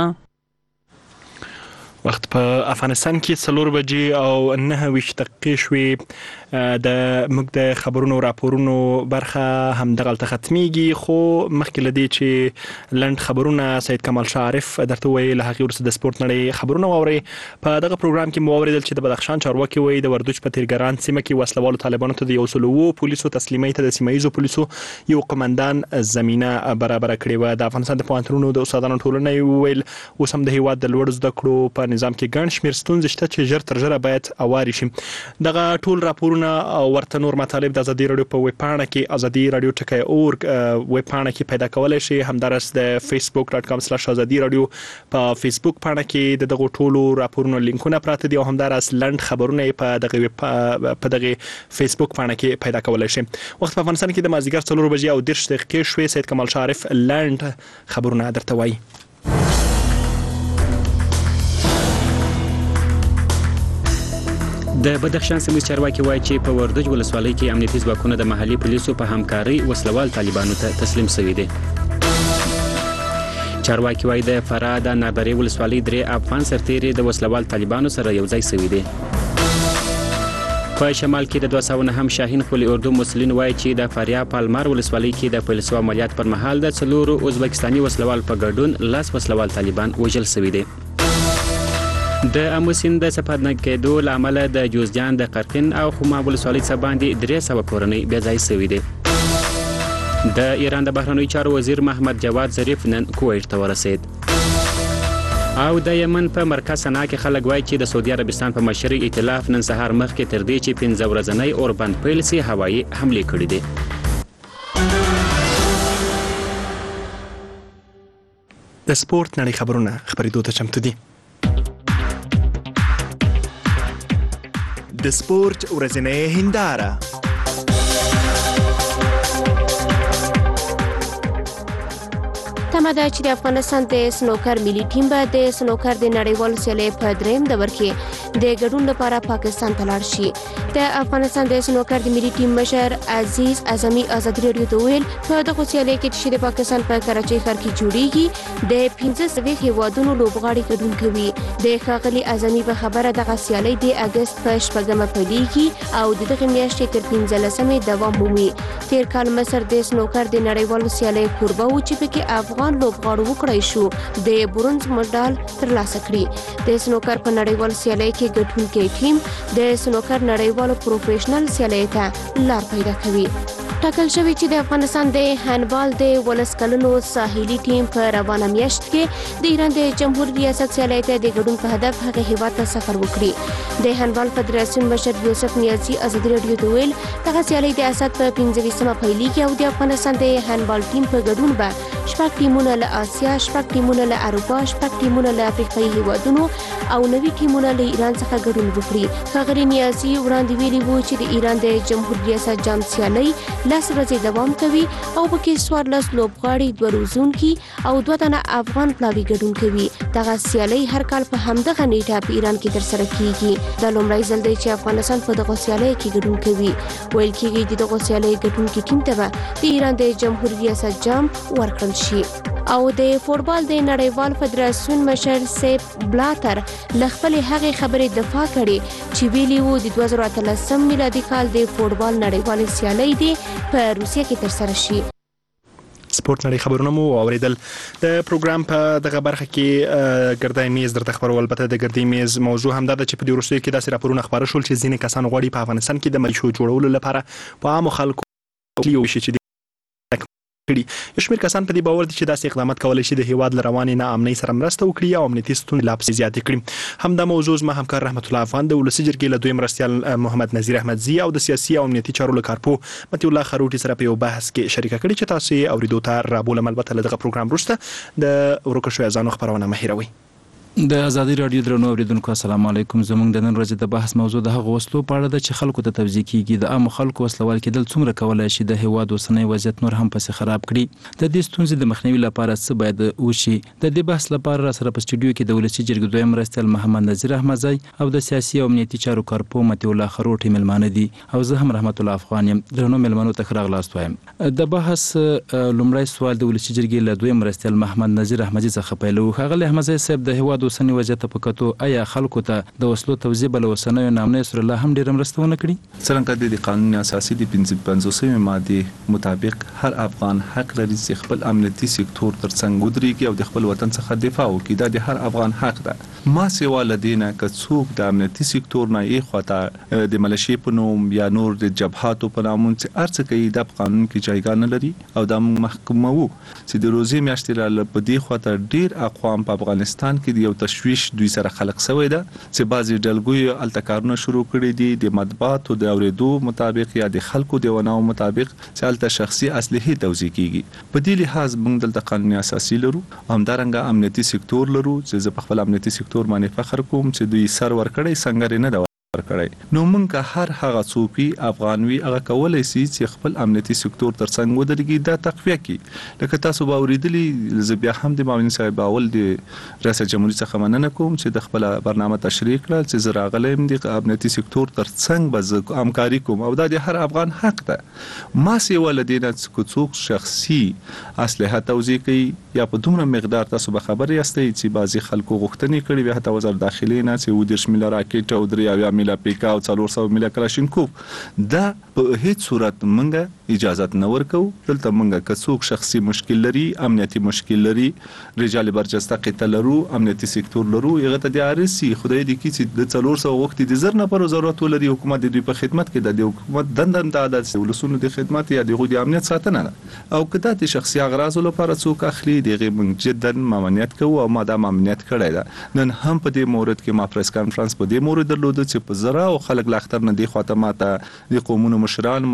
S1: وخت په افغانستان کې څلور بجې او نهه ویشت دقیقې شوې. د موږ د خبرونو راپورونو برخه همدغلته ختمیږي، خو مخکې له دې چې لنډ خبرونه سید کمال شاه عارف درته وویل، له هغې وروسته د سپورت نړۍ خبرونه واورئ. په دغه پروګرام کې مو واورېدل چې د بدخشان چارواکي وایي د وردوج په تیرګران سیمه کې وسلوالو طالبانو ته د یو سل اووه پولیسو تسلیمۍ ته د سیمه ییزو پولیسو یو قمندان زمینه برابره کړې وه. د افغانستان د پوهنتونونو د استادانو ټولنه یې وویل اوس هم د هیواد د لوړو زده کړو په نظام کې ګڼ شمېر ستونزې شته چې ژر تر ژره باید اوارې شي. دغه ټول راپورونه او ورته نور مطالب د ازادي راډیو په ویب پاڼه کې ازادي راډیو ټکی اورګ ویب پاڼه کې پیدا کولی شي. همداراز د فیسبوک ډاټ کام سلاش ازادي راډیو په فیسبوک پاڼه کې د دغو ټولو راپورونو لینکونه پراته دي او همداراز لنډ خبرونه په دغه په دغه فیسبوک پاڼه کې پیدا کولی شي. وخت په افغانستان کې د مازدیګر څلور بجې او دېرش دقیقې شوې. سید کمال شاه عارف لنډ خبرونه درته وایي.
S3: د بدخشان سیمې چارواکي وایي چې په وردوج ولسوالۍ کې امنیتي ځواکونه د محلي پولیسو په همکارۍ وسلوال طالبانو ته تسلیم شوي دي. چارواکي وایي د فراه د نابرې ولسوالۍ درې افغان سرتیري د وسلوال طالبانو سره یوځای شوي دي. په شمال کې د دوه سوه نهم شاهین خولي اردو مسلین وایي چې د فاریاب پالمار ولسوالۍ کې د پولیسو عملیات پر مهال د څلورو ازبکستاني وسلوال په ګډون لس وسلوال طالبان وژل شوي دي. د امو سیند د څپه کېدو له امله د جوزجان د قرقین او خمام ولسوالۍ څخه باندې درې سوه کورنۍ بې ځایه شوي دي. د ایران د بهرنیو چارو وزیر محمد جواد ظریف نن کویت ته ورسید. او د یمن په مرکز صنعا کې خلک وایي چې د سعودي عربستان په مشرۍ ائتلاف نن سهار مخکې تر دې چې پنځه ورځنی اوربند پیل سي هوایي حملې کړي دي.
S1: د سپورت نړۍ خبرونه خبرېدو ته چمتو دي. د سپورت ورځنۍ هنداره.
S4: تمه ده چې د افغانستان د سنوکر ملي ټیم به د سنوکر د نړیوالو سیالیو په دریم دور کې د ګډون لپاره پاکستان ته لاړ شي. د افغانستان د سنوکر د ملي ټیم مشر عزیز اعظمي ازادي راډیو ته ویل په دغه سیالیو کې چې د پاکستان په کراچۍ ښار کې جوړیږي د پنځه سوه هیوادونو لوبغاړي ګډون کوي. د ښاغلي اعظمي په خبره دغه سیالي د اګست په شپږمه پیلېږي او د دغه میاشتې تر پنځلسمې دوام مومي. تیر کال مصر د سنوکر د نړیوالو سیالیو کوربه و چې پکې افغان لوبغاړو وکړای شو د برونز مډال ترلاسه کړي. د سنوکر په نړیوال سیالۍ کې ګټونکی ټیم د سنوکر نړیوالو پروفیشنل سیالیو ته لار پیدا کوي. ټاکل شوی چې د افغانستان د هاندبال د ولس کلنو ساحلي ټیم په روانه میاشت کې د ایران د جمهوریت ریاست سیالۍ ته د ګډون په هدف هغه هیواد ته سفر وکړي. د هاندبال فدراسیون مشر یوسف نیازي ازادي راډیو ته ویل دغه سیالۍ د اسد په پنځه ویشتمه پیلېږي او د افغانستان د هاندبال ټیم په ګډون به شپږ ټیمونه له آسیا، شپږ ټیمونه له اروپا، شپږ ټیمونه له افریقایي هیوادونو او نوي ټیمونه له ایران څخه ګډون وکړي. ښاغلي نیازي وړاندې ویلي وو چې د ایران د جمهوریت ریاست جام سیالۍ لس ورځې دوام کوي او پکې څوارلس لوبغاړي، دوه روزونکي او دوه تنه افغان پلاوي ګډون کوي. دغه سیالۍ هر کال په همدغه نیټه په ایران کې ترسره کیږي. دا لومړی ځل دی چې افغانستان په دغه سیالۍ کې ګډون کوي. ویل کېږي د دغه سیالۍ ګټونکي ټیم ته به د ایران د جمهوریت ریاست جام ورکړل شي. او د فوټبال د نړیوال فدراسیون مشر سیپ بلاتر له خپلې هغې خبرې دفاع کړې چې ویلي وو د دوه زره اتلسم میلادي کال د فوټبال نړیوالې سیالۍ دې په روسیه کې ترسره شي.
S1: سپورت نړۍ خبرونه مو اوریدل. د پروګرام په دغه برخه کې ګردای میز درته خبرول. البته د ګردای میز موضوع هم دا ده چې په دې وروستیو کې داسې راپورونه خپاره شول چې ځینې کسان غواړي په افغانستان کې د ملیشو جوړولو لپاره په عامو خلکو یو شي چې کړي. یو شمېر کسان په دې باور دي چې داسې اقدامات کولی شي د هیواد له روانې ناامنۍ سره مرسته وکړي او امنیتي ستونزې لا پسې زیاتې کړي. همدا موضوع زما همکار رحمت الله افغان د ولسي جرګې له دوی مرستیال محمد نذیر احمدزي او د سیاسي او امنیتي چارو له کارپو مطیع الله خروټي سره په یو بحث کې شریکه کړې چې تاسو یې اورېدو ته رابولم. البته له دغه پروګرام وروسته د ورکو شویو اذانو خپرونه مه هېروئ.
S6: د ازادي رادیو درنو اوریدونکو السلام علیکم. زموږ د نن ورځې د بحث موضوع د هغو وسلو په اړه ده چې خلکو ته توزیع کیږي. د عامو خلکو وسلوال کېدل څومره کولای شي د هیواد اوسنی وضعیت نور هم پسې خراب کړي؟ د دې ستونزې د مخنیوي لپاره څه باید وشي؟ د دې بحث لپاره را سره په سټوډیو کې د ولسي جرګې دویم مرستیال محمد نذیر احمدزی او د سیاسي او امنیتي چارو کارپو متي الله خروټي ملمانه دي او زه هم رحمت الله افغان یم. درنو ملمنو ته ښه راغلاست وایم. د بحث لومړی سوال د ولسي جرګې له دویم مرستیال محمد نذیر احمدزی څخه پیلوو. ښاغلی احمدزی صاحب، د هیواد اوسنی وضعیت په کتو آیا خلکو ته د وسلو توزیع بل اوسنیو نامه نصر الله هم ډیره مرسته ونه کړي؟
S7: څرنګه د قانون اساسي د پنځوسمې ماده مطابق هر افغان حق لري چې خپل امنیتي سکتور ترڅنګ ودرېږي او د خپل وطن څخه دفاع وکړي. دا د هر افغان حق ده. ما سوا لدینه که څوک د امنیتي سکتور نه یې خواته د ملشي په نوم یا نور د جبهاتو په نامون چې ارڅ کوي د قانون کې جایګاه نه لري او د محکومو چې د روزي میاشتې را په دې خواته ډیر اقوام په افغانستان کې د یو تشویش دوی سره خلق شوی ده چې بعضی ډلګوي التکارونه شروع کړي دي د مطبوعاتو د اوریدو مطابق یا د خلکو د وناو مطابق چې الته شخصي اسلحه توزیع کیږي. په دې لحاظ موږ دلته قانوني اساسي لرو، همدارنګه امنیتي سکتور لرو چې زه په خپل امنیتي سکتور باندې فخر کوم چې دوی سر ورکړی څنګه نه ده ورکړی. نو موږ هر هغه څوک افغانوي هغه کولای شي چې خپل امنیتي سکتور ترڅنګ ودرېږي دا تقویه کړي. لکه تاسو به اوریدلی زه بیا هم د معاون صاحب اول د رئیس جمهوریت څخه مننه کوم چې د خپل برنامه تشریح کړل چې زه راغلم د امنیتي سکتور ترڅنګ به زه همکاري کوم او دا د هر افغان حق ده. ما سوا لدینه څوک شخصي اسلحه توزیع کوي یا په دومره مقدار تاسو به خبر یاستئ چې بعضی خلکو غوښتنې کړي وي حتی وزارت داخلي نه چې ودرش ملي راکټ او درې یا میلا پیکا او څلور سوه میلا کلاشینکوف دا په هیڅ صورت منګه اجازه نه ورکو. دلته منګه که څوک شخصي مشکل لري، امنیتي مشکل لري، رجال برجسته قطه لرو، امنیتي سکتور لرو، هغه ته د ارسي خدای دې کی چې د څلور سوه وخت د زر نه پر ضرورت ولري. حکومت د دوی په خدمت کې د حکومت دندن د عادت ولسونو د خدمت یا د غوډي امنیت ساتنه ده او کدا د شخصي اغراض لپاره څوک اخلي دغه موږ جدا ممنوعیت کوو او ما دا ممنوعیت کړی ده. نن هم په دې مورد کې ما پریس کانفرنس په دې مورد درلود چې په زرا او خلک لاختر نه دی خواته ماته د قومونو مشران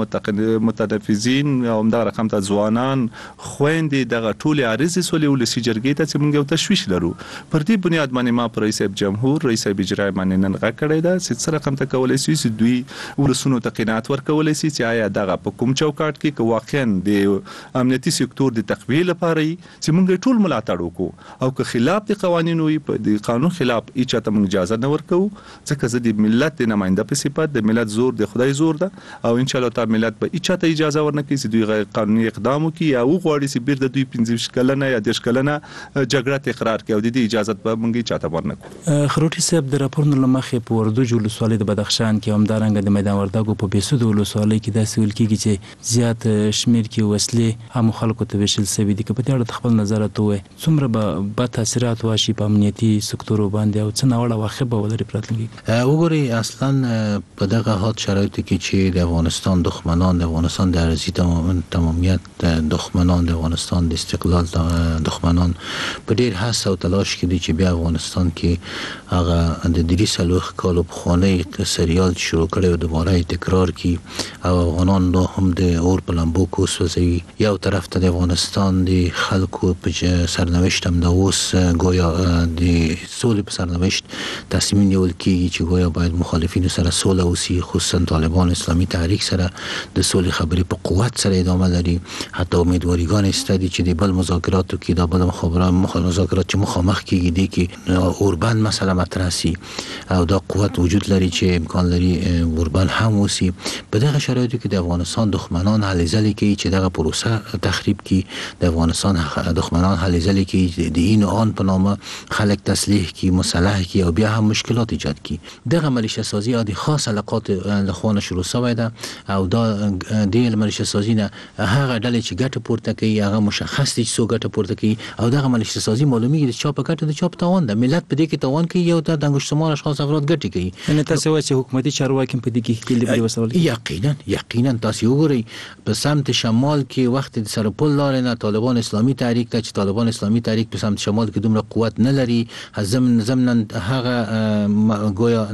S7: متنفذین او همدا رقم ته ځوانان خويندې دغه ټول عارض سولې ولسی جرګې ته چې موږ یو تشویش لرو. پر دې بنیاد باندې ما پر رئیس جمهور رئیس اجرای باندې نن غږ کړی دا چې څه رقم ته کولای شي چې دوی ولسونو ته قناعت ورکولای شي چې آیا دغه په کوم چوکاټ کې که واقعا د امنیتي سکتور د تقویه لپاره چې موږ ټول ملاتړ وکړو او که خلاف د قوانینو په د قانون خلاف هیڅ ته موږ اجازه نه ورکو ځکه زه د ملت د نماینده په صفت د ملت زور د خدای زور ده او ان شاء الله تعالی ملت به هیڅ ته اجازه ورنکړي چې دوی غیر قانوني اقدام وکړي یا وغواړي چې بیر د دوی پنځه کلنه یا دېرش کلنه جګړه تکرار کړي او د دې اجازه به موږ چاته ورنکړو.
S6: خروټي صاحب، د راپورونو لمخې په وردوج ولسوالۍ د بدخشان کې همدارنګه د میدان وردګو په بېسود ولسوالۍ کې داسې ویل کېږي چې زیات شمیر کې وسلې عامو خلکو ته ویشل شوي دي. که په دې اړه خپل نظر ته ووایې څومره به بد تاثیرات واشي په امنیتي سکتورو باندې او څه ناوړه واقع به ولري په راتلونکي کې؟
S9: وګورئ، اصلا په دغه حالت شرایطو کې چې د افغانستان دښمنان د افغانستان د ارضي تمامیت دښمنان د افغانستان د استقلال دښمنان په ډیر هڅه او تلاش کې دي چې بیا افغانستان کې هغه د درې څلوېښت کالو پخوانی سریال شروع کړی او دوباره تکرار کړي او افغانان نو هم د اور په لمبو کې وسوځوي. یو طرف ته د افغانستان د خلکو په سرنوشت هم د اوس ګویا د سولې په سرنوشت تصمیم نیول کېږي چې ګویا باید مخالفینو سره سوله وسي، خصوصا طالبان اسلامي تحریک سره د سولې خبرې په قوت سره ادامه لري. حتی امیدواریګان شته دي چې د بل مذاکراتو کې د بل مخابره مذاکرات چې مخامخ کېږي دي کې اوربند مسله مطرح سي او دا قوت وجود لري چې امکان لري اوربند هم وسي. په دغه شرایطو کې د افغانستان دښمنان هلې ځلې کوي چې دغه پروسه تخریب کړي، د افغانستان دښمنان هلې ځلې کوي د این او آن په نامه خلک تسلیح کړي، مسلح کړي او بیا هم مشکلات ایجاد کړي. دغه ملیشه سازي د خاص علاقات له خوا شروع شوی ده او دا د ملیشه سازي نه هغه ډلې چې ګټه پورته کوي هغه مشخص دي چې څو ګټه پورته کوي او دغه ملیشه سازي معلومیږي د چا په ګټه د چا په تاوان ده. ملت په دې کې تاوان کوي او د انګشتمار اشخاص افراد ګټې کوي.
S6: یعنې تاسو وایئ چې حکومتي چارواکي په دې کې کلي بلې وسول؟
S9: یقینا یقینا تاسو وګورئ په سمت شمال کې وخت د سرپل لارې نه طالبان اسلامي تحریک ته چې طالبان اسلامي تحریک په سمت شمال کې دومره قوت نه لري، ضمن ضمن هغه ګویا د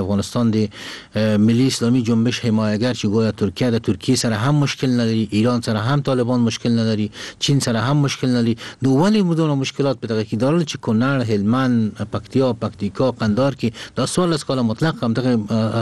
S9: افغانستان د ملي اسلامي جنبش حمایتګر چې ګویا ترکیه د ترکیه سره هم مشکل نه لري، ایران سره هم طالبان مشکل نه لري، چین سره هم مشکل نه لري. نو ولې مدونه مشکلات په دغه کې دارل چې کونړ، هلمند، پکتیا، پکتیکا، قندهار کې دا سوال اسکاله مطلق هم دغه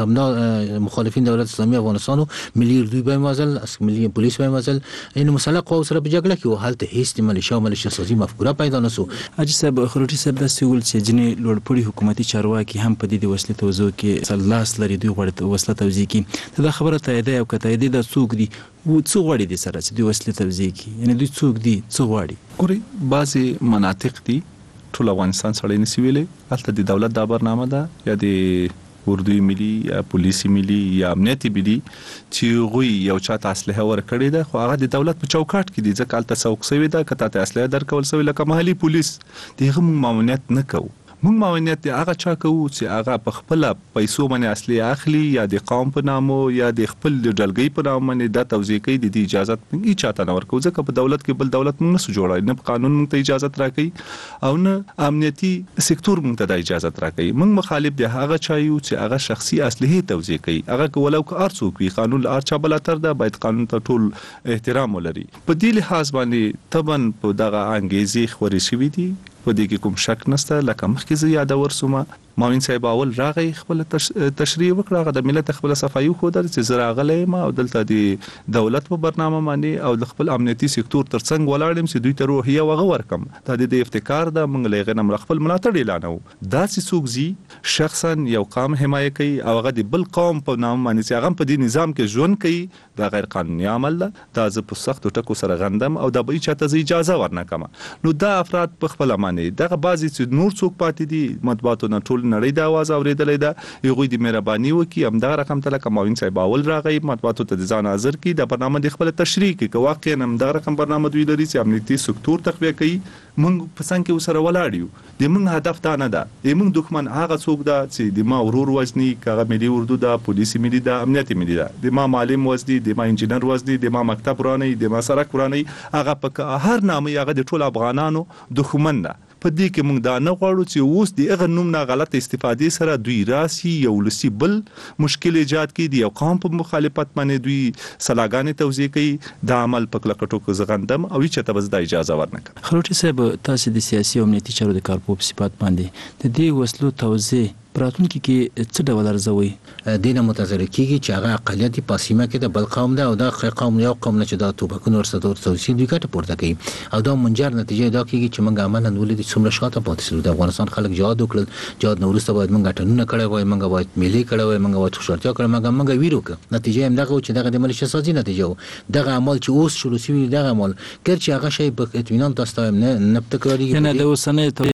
S9: مخالفین دولت اسلامي افغانستان ملي اردوی به مازل ملي پولیس به مازل این مسلح قوا سره په جګړه کې و حالت هیڅ ملیشیا ملیشیا سازي مفکوره پیدا نسو.
S6: اجي صاحب خروټي صاحب د سیول چې جنې لوړپوړي حکومتي چارواکي هم په دې وسلې توزیع کې سلاس لري، دوی غواړي وسله توزیع کړي. دا خبره تایید او کتایید د څوک دي و څو غواړي دي سره چې دوی وسلې توزیع کړي، یعنی دوی څوک دي څو غواړي؟
S7: ګوري بعضي مناطق دي ټول افغانستان سره نسی ویلې البته د دولت د برنامه ده یا د اردوی ملي یا پولیسي ملي یا امنیتي ملي چې غوي یو چاته اسلحه ورکړي ده، خو هغه د دولت په چوکاټ کې دي ځکه البته څوک سوي ده کته ته اسلحه درکول سوي لکه محلي پولیس دغه مامونیت نه کوو. موږ مامونیت هغه چا کوو چې هغه په خپل پیسو باندې اسلحه اخلي یا د قوم په نامو یا د خپل ډلګۍ په نامو باندې د توزیع کوي. د دې اجازه موږ چاته نه ورکو ځکه په دولت کې بل دولت موږ نه جوړای، نه قانون موږ ته اجازه راکړي او نه امنیتي سکتور موږ ته د اجازه راکړي. موږ مخالف دي هغه چا یو چې هغه شخصي اسلحه توزیع کوي، هغه کولو که ارڅوک وي قانون له ارچا بلاتر ده باید قانون ته ټول احترام ولري. په دې لحاظ باندې طبعا په دغه انګیزي خوري شوی دي، په دې کې کوم شک نشته. لکه مخکې زه یادور سوم ماوین صاحب اول راغی خپل تشریح وکړه، هغه د ملت خپل صفایو خو در چې زه راغلی ما او دلته د دولت په برنامه باندې او د خپل امنیتي سکتور ترڅنګ ولاړم چې دوی ته روحیه وغه ورکم. دا د افتکار د منګ لغه نم خپل ملاتړ اعلانو. دا چې څوک زی شخصا یو قوم حمایت کوي او هغه د بل قوم په نام باندې چې هغه په دې نظام کې ژوند کوي، دا غیر قانوني عمل ده. دا زه په سختو ټکو سره غندم او دا به چاته اجازه ورنکم. نو دا افراد په خپل باندې دغه بعضی چې نور څوک پاتې دي مطبوعاتو نه ټول نړۍ د आवाज اوریدلې ده، یوه د مهرباني وکي هم دا رقم ته لکه ماوین صاحب اول راغی مطبوعاتو ته ځان حاضر کی د برنامه د خپل تشریح کې که واقعا هم دا رقم برنامه دوی لري چې امنیتي سکتور تقویه کوي. موږ په څنګه کې وسره ولاړ یو، د موږ هدف دا نه ده، د موږ دښمن هغه څوک ده چې د ما ورور وزني کغه ملي اردو ده، پولیسي ملي ده، امنیتي ملي ده، د ما معلم وزني، د ما انجینر وزني، د ما مکتب ورانی، د ما سرک ورانی، هغه په هر نامه هغه د ټول افغانانو دښمن ده. په دې کې موږ دا نه غواړو چې اوس د هغه نوم نه غلط استفادې سره دوی راسي یو لسی بل مشکل ایجاد کړي، د یو قوم په مخالفت باندې دوی سلاګانې توزیع کوي. دا عمل په کلکټو کې زغندم او هیڅ ته بس د اجازه ورنکړم.
S6: خروټي صاحب تاسو د سیاسي او امنیتي چارو د کارپوب صفات باندې د دې وسلو توزیع براتونکو کې څه ډول ارزوي؟
S9: دینه متضرر کیږي چې هغه اقلیت په سیمه کې د بل قوم ده او دا قوم یو قوم نه چې دا توپکونه ورسره توسي دوی کټه پورته کوي او دا منجر نتیجه دا کیږي چې موږ عملاً ولې څومره شاته پاتې شو. د افغانستان خلک جهاد وکړل، جهاد نو ورسته باید موږ ټنونه کړه وای، موږ باید ملي کړه وای، موږ باید خوشالتیا کړه، موږ موږ ویرو ک نتیجه هم دغه چې دغه د ملیشیا سازي نتیجه و. دغه عمل چې اوس شروع شوی دغه عمل ګرچې هغه شی په اطمینان تاسو نه نه تکراری
S6: نه د اوسنۍ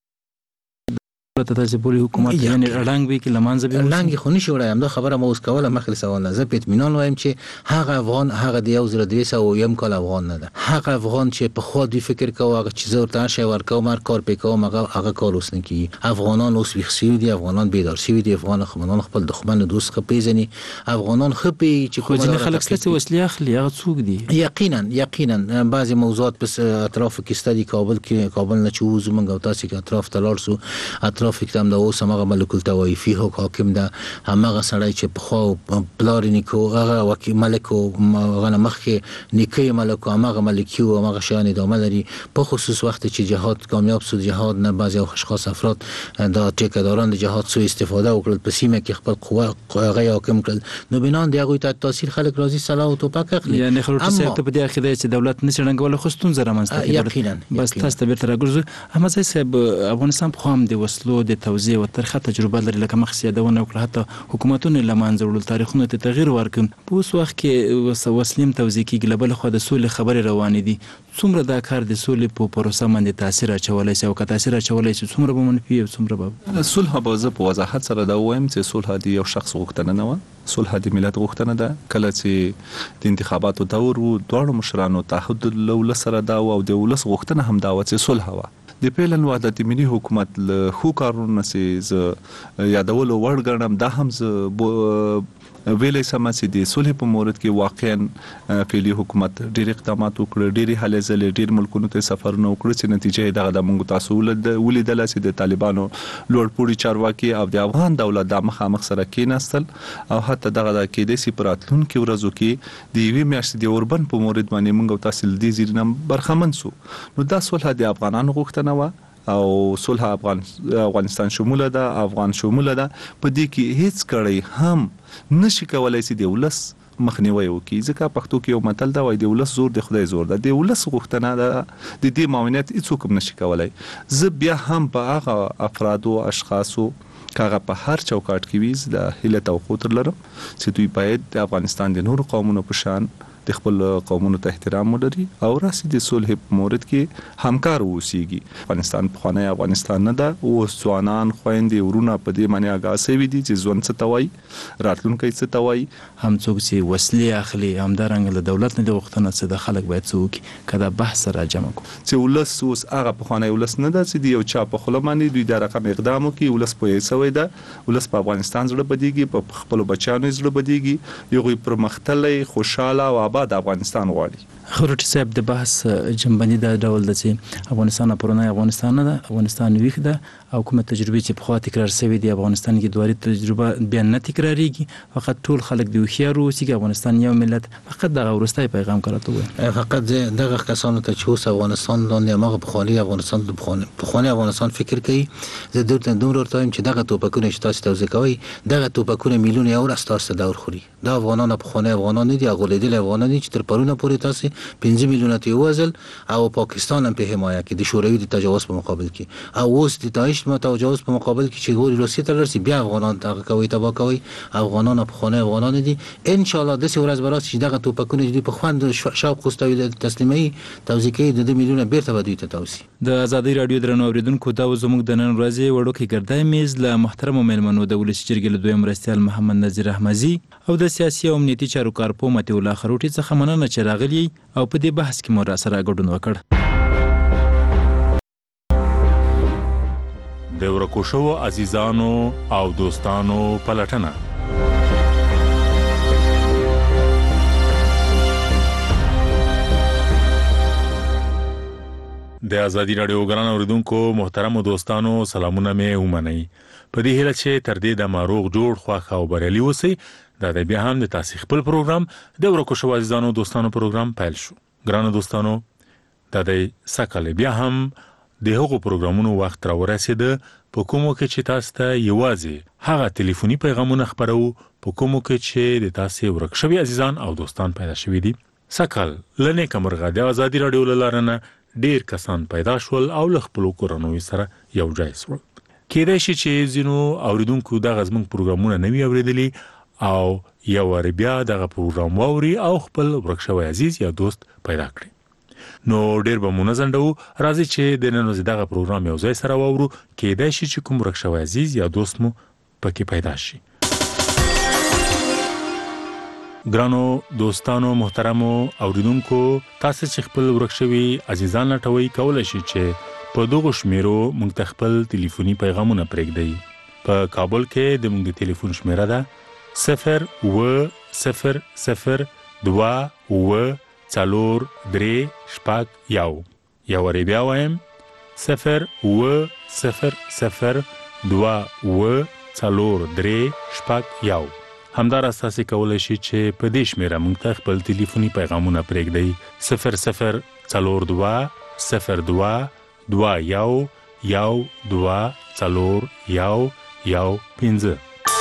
S6: ته تاسو بولی حکومت یعنی رنګ وی کې لمانځه به
S9: رنګ خو نشي وړای. هم دا خبره مو اوس کوله مخکې سوال نه زه په اطمینان وایم چې هغه افغان هغه د یو زره دوه سوه یم کال افغان نه ده. هغه افغان چې په خو دی فکر کوي هغه چې زه ورته شي ورکو مار کار پکوم هغه هغه کار اوس نه کی. افغانان اوس ویښ دي، افغانان بیدار شوي دي، افغان خمنان خپل دښمن دوست خپېزني، افغانان خپي چې
S6: خو ځینې خلک څه وسلې اخلي هغه څوک دي.
S9: یقینا یقینا بعضی موضوعات بس اطراف کې ستدي کابل کې کابل نه چوز موږ تاسو کې اطراف تلل سو اطراف کې هم د اوس هغه ملک التوایفي حاکم ده، هغه سړی چې په خو بلار نیکو هغه وکیل ملک او هغه مخکې نیکي ملک او هغه ملکی او هغه شان ادامه لري. په خصوص وخت چې جهاد کامیاب شو، جهاد نه بعضی اشخاص افراد د ټیکداران د جهاد سو استفاده وکړل، په سیمه کې خپل قوه هغه حاکم کړل. نو بنان دی هغه ته تاثیر خلک راځي صلاح او توپک اخلي.
S6: یعنی خلک څه ته په دې عقیده چې دولت نشي رنګول خو ستون زره منځته
S9: یقینا
S6: بس تاسو ته بیرته راګرځو. احمد صاحب افغانستان په خام د وسلو د توزیع او ترخه تجربه لري، لکه مخکې یادونه وکړه حتی حکومتونه له منځه وړل، تاریخونه ته تغیر ورکړ. په اوس وخت کې وسلې توزیع کېږي، له بل خوا د سولې خبرې روانې دي. څومره دا کار د سولې په پروسه باندې تاثیر اچولی شي او که تاثیر اچولی شي څومره به منفي او څومره به
S7: صلح؟ به زه په وضاحت سره دا وایم چې صلح د یو شخص غوښتنه نه وه، صلح د ملت غوښتنه ده. کله چې د انتخاباتو دور و دواړو مشرانو تعهد له ولس سره دا و او د ولس غوښتنه هم دا وه چې صلح وه. د پیلن وحدت ملي حکومت له خو کارونه سي ز یادولو وړ ګڼم. دا هم ز ویلې سم چې د صلح په مورد کې واقعا فعلی حکومت ډېر اقدامات وکړ، ډېر هلې ځلې ډېر ملکونو ته سفرونه وکړ چې نتیجه دغه د موږ تاسو ولیدل چې د طالبانو لوړپوړي چارواکي او د افغان دولت د مخامخ سره کېناستل او حتی دغه د کېدې سي پراتلونکو ورځو کې د یوې میاشتې د اوربن په مورد باندې موږ تاسو د زیرنم برخمن سو. نو دا صلح د افغانانو غوښتنه و او صلح افغان افغانستان شموله ده، افغان شموله ده، په دې کې هیڅ کړي هم نشي کولای چې د ولس مخنیوي وکړي، ځکه پښتو کې یو متل دا وایي د ولس زور د خدای زور ده، د ولس غوښتنه ده د دې معاونت هیڅوک نشي کولای. زه بیا هم په هغه افرادو اشخاصو کاغه په هر چوکاټ کې ویز د هیله توقع لرم چې دوی باید د افغانستان د نورو قومونو په شان د خپل قومونو ته احترام ولري او راسي د صلح په مورد کې همکار اوسيږي. افغانستان په خانه افغانستان نه ده او ځوانان خويندې ورونه په دې معنی آګاه شوي دي چې ځوان څه توای راتلونکي څه توای.
S6: هم څوک چې وسلې اخلي هم د رنګ له دولت نه د وختونه څه د خلک باید څوک کدا بحث را جمع کو
S7: چې ولس اوس هغه په خانه ولس نه ده چې دی یو چا په خله باندې دوی د رقم اقدام کوي. ولس په یسوي ده، ولس په افغانستان زړه بدیږي، په خپل بچانو زړه بدیږي، یو پرمختللي خوشاله او د افغانستان غواړي.
S6: خروټ صاحب د بحث جنبندي د ډول د چې افغانستان پرونه افغانستان نه ده، افغانستان ویښ ده او کومه تجربه چې په خوا تکرار شوی دی افغانستان کې دواري تجربه بیا نه تکراریږي. فقط ټول خلک دی خيار اوسي چې افغانستان یو ملت. فقط دغه ورستای پیغام کړته وای
S9: فقط دغه کسانو ته چې افغانستان لاندې هغه په خالي افغانستان د په خانه افغانستان فکر کوي. زه درته دومره ورته چې دغه توپکونه چې تاسو توزیع کوي دغه توپکونه میلیون یورو تاسو دور خوري. دا افغانان په خانه افغانان دي، غولېدل افغانان دي چې تر پرونه پورې تاسو پنځه میلیونه ته وزل او پاکستان هم په حمایت کې د شوروي د تجاوز په مقابل کې او اوس د داعش په تجاوز په مقابل کې چې ګوري روسیې ته لرسي بیا افغانان دغه کوي تبا کوي. افغانان په خانه افغانان دي. ان شاء الله د څه ورځ برات چې دغه توپکونه دي په خوند شوق خوستوي د تسلیمي توزیع کې د میلیونه بیرته بدوي ته توسي.
S6: د آزادۍ رادیو درنو اوریدونکو دا زموږ د نن ورځې وړوکی ګردای میز له محترم مېلمنو د ولسی جرګې له دویم مرستیال محمد نذیر احمدي او د سیاسي او امنیتي چارو کارپو متي الله خروټي څخه مننه چې راغلي او په دې بحث کې مو را سره ګډون وکړ.
S8: د ورکو شوو عزیزانو او دوستانو پلټنه د ازادي رادیو ګران اوریدونکو محترم دوستانو سلامونه مې ومنئ. په دې هیله چې تر دې د ماروغ جوړ خواخ او بریالي اوسئ. دا د بیا هم د تاسو خپل پروګرام د ورکو شوو عزیزانو دوستانو پروګرام پیل شو. ګران دوستانو دا د سکهل بیا هم د هغو پروګرامونو وخت را ورسېده په کومو کې چې تاسو ته یوازې هغه ټلیفوني پیغامونه خبرو په کومو کې چې د تاسو ورک شوي عزیزان او دوستان پیدا شوي دي. سکهل لنه کمرغه د ازادي رادیو لارنه ډیر کسان پیدا شول او له خپل کورنوي سره یو ځای شول. کېدای شي چې زینو اوریدونکو د غزمن پروګرامونه نوي اوریدلي او یو ور بیا دغه پروګرام ووري او خپل ورک شوی عزیز یا دوست پیدا کړي. نو ډیر به منظم دو راځي چې د نن ورځې دغه پروګرام یو ځای سره وورو. کېدای شي چې کوم ورک شوی عزیز یا دوست مو پکې پیدا شي. ګرانو دوستانو محترمو اوریدونکو تاسو چې خپل ورک شوی عزیزان لټوي کولای شي چې په دغه شمیرو موږ ته خپل ټلیفوني پیغامونه پرېږدئ. په کابل کې د موږ د ټلیفون شمیره ده صفر و صفر صفر دوا و څلور درې شپږ یو. یو وری بیا وایم صفر و صفر صفر دوا و څلور درې شپږ یو. همداراز تاسو کولای شئ چې په دې شمیره موږ ته خپل ټلیفوني پیغامونه پرېږدئ صفر صفر څلور دوا صفر دوا دوا یو یو دوا څلور یو یو پنځه.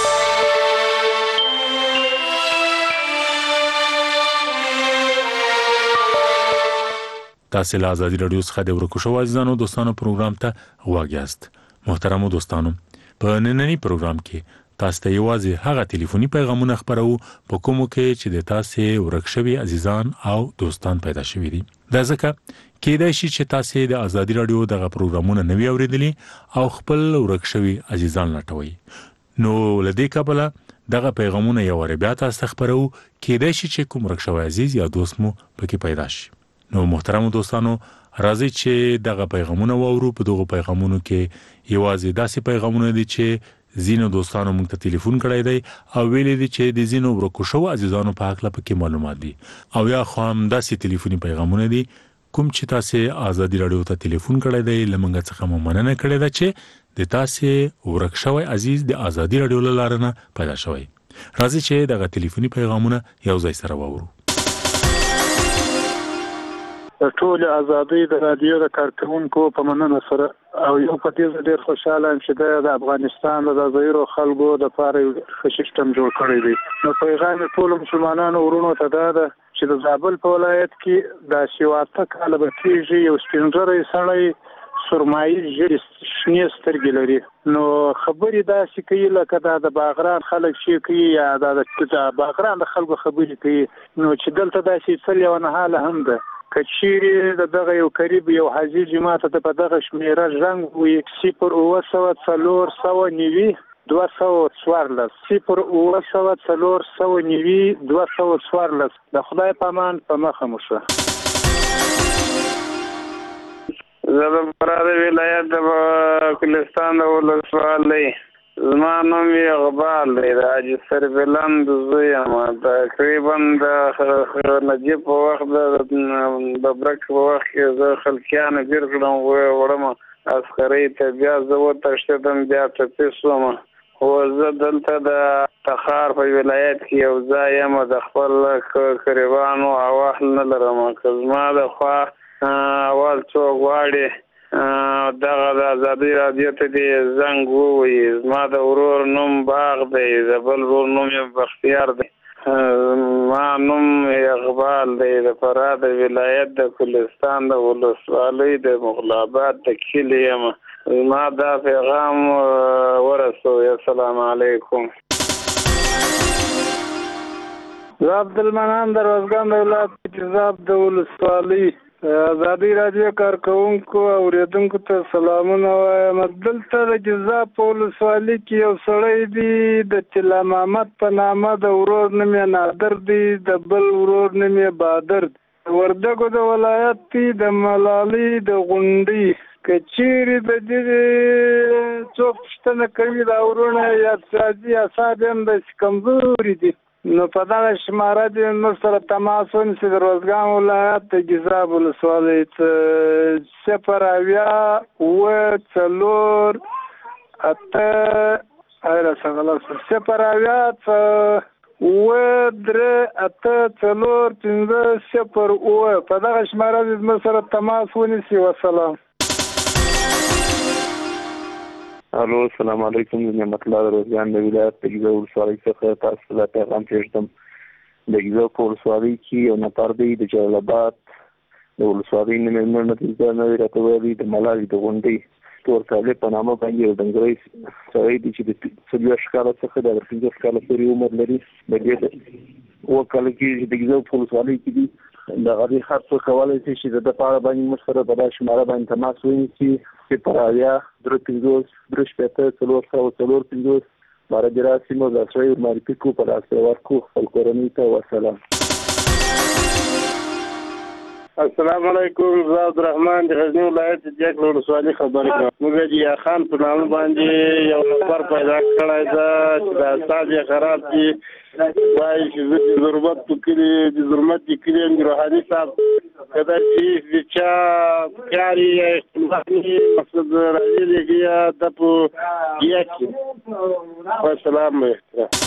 S8: تاسو له ازادي رادیو څخه د ورکو شوو عزیزانو دوستانو پروګرام ته غوږ یاست. محترمو دوستانو په نننی پروګرام کې تاسو ته یوازې هغه ټلیفوني پیغامونه خبرو په کومو کې چې د تاسو ورک شوي عزیزان او دوستان پیدا شوي دي. دا ځکه کېدای شي چې تاسو د ازادي رادیو دغه پروګرامونه نوي اوریدلي او خپل ورک شوي عزیزان لټوي. نو لدې کابله دغه پیغامونه یو ور بیا تاسو خبرو کېدای شي چې کوم ورک شوی عزیز یا دوست مو پکې پیدا شي. نو محترم دوستانو راځي چې دغه پیغامونه وورو. په دغه پیغامونو کې یوازې داسې پیغامونه دي چې زینو دوستانو موږ ته ټلیفون کړی دی او ویلي دي چې د زینو ورکو شو عزیزانو په حق لپاره معلومات دي او یا خو هم داسې ټلیفوني پیغامونه دي کوم چې تاسو آزادي رادیو ته ټلیفون کړی دی لمنګه څخه مو مننه کړې ده چې د تاسو ورک شوی عزیز د آزادي رادیو لاره پیدا شوی راځي چې دغه ټلیفوني پیغامونه یو ځای سره واورو.
S10: د ټول ازادي د رادیو د کارکونکو په مننه سره او یو په دې ډېر خوشاله یم چې د افغانستان د ځایرو خلکو د لپاره یو سیستم جوړ کړی دی. نو پیغام ټول مسلمانانو ورونو ته دا ده چې د زابل په ولایت کې د شواته کال به کېږي یو سپینږیری سړی سرمایي ژیړې شنې سترګې لري. نو خبرې داسې کوي لکه دا د باغران خلک چې کوي یا د باغران د خلکو خبرې کوي. نو چې دلته داسې څه لیونهاله هم ده کچيري د دغه یو قریب یو حاجی جماعت ته په دغه شمیره رنګ وي صفر اوه سوه څلور سوه نوي دوه سوه څوارلس صفر اوه سوه څلور سوه نوي دوه سوه څوارلس. د خدای په امان په مخه مو شه.
S12: زه د فراه ولایت د کلستان د ولسوالۍ زما نوم یې اقبال دی د حاجي سربلند زوی یم. تقریبا د نجیب په وخت د ببرک په وخت کې زه خلکیانو ګیر کړم وړم عسکرۍ ته بیا زه وتښتېدم بیا ټپي شوم. خو زه دلته د تخار په ولایت کې یو ځای یم د خپل قریبانو اواهل نه لرم که زما د خوا اول څوک غواړي دغه د ازادي رادیو ته دې زنګ ووایي. زما د ورور نوم باغ دی د بل ورور نوم یې بختیار دی. ما نوم اقبال دی د فراه د ولایت د کلستان د ولسوالۍ د مغلاباد د کلي یم. ما دا پیغام ورسوي. السلام علیکم.
S10: زه عبدالمنان د روزګان د ولایت جذاب د ولسوالۍ ازادي رادیو کارکونکو اوریدونکو ته سلامونه وایم. دلته د جذاب په ولسوالۍ کې یو سړی دی د طلا محمد په نامه د ورور نوم یې نادر دی د بل ورور نوم یې بادر. وردګو د ولایت دی د ملالۍ د غونډۍ که چیرې د دې څوک پوښتنه کوي دا ورونه یا اقتصادي اعصاب هم داسې کمزوري دي نو په دغه شماره دې موږ سره تماس ونیسي. د روزګان ولایت د ګیزاب ولسوالۍ صفر اویا اوه څلور اته صفر اویا اوه درې اته څلور پنځه صفر اوه په دغه شماره دې موږ سره تماس ونیسي. وسلام.
S26: الو السلام علیکم. نعمت الله د روزګان د ولایت د ګیزاب ولسوالۍ څخه تاسو ته پیغام پېږدم. د ګیزاب په ولسوالۍ کې یو نفر دی د جلال آباد د ولسوالۍ نه مېرمن نتیجه نه وي راته ویلي د ملالۍ د غونډۍ تور صالح په نامه باندې یو ډنګری سړی دی چې د څلوېښت کاله څخه د پنځوس کاله پورې عمر لري. د دې اووه کاله کې د ګیزاب په ولسوالۍ کې دي د هغې هر څوک کولی شي چې د ده په اړه باندې موږ سره په دا شماره باندې تماس ونیسي. صفر اویا درې پنځوس درې شپېته څلور سوه څلور پنځوس باره دې راسي نو دا سړی ورمعرفي کړو په لاس ورکړو خپل کورنۍ ته. وسلام.
S27: السلام علیکم. زه عبدالرحمن د غزني ولایت د جګ ولسوالۍ خبرې کوم. موږ د یا خان په نامه باندې یو نفر پیدا کړی ده چې د اعصاب یې خراب دي وایي چې زه د ضرورت په کلي د ضرورت د کلي یم د روحاني صاحب که دا چې د چا کار یې اختلافي مقصد راویلېږي یا ده په ګیا کې. والسلام و احترام.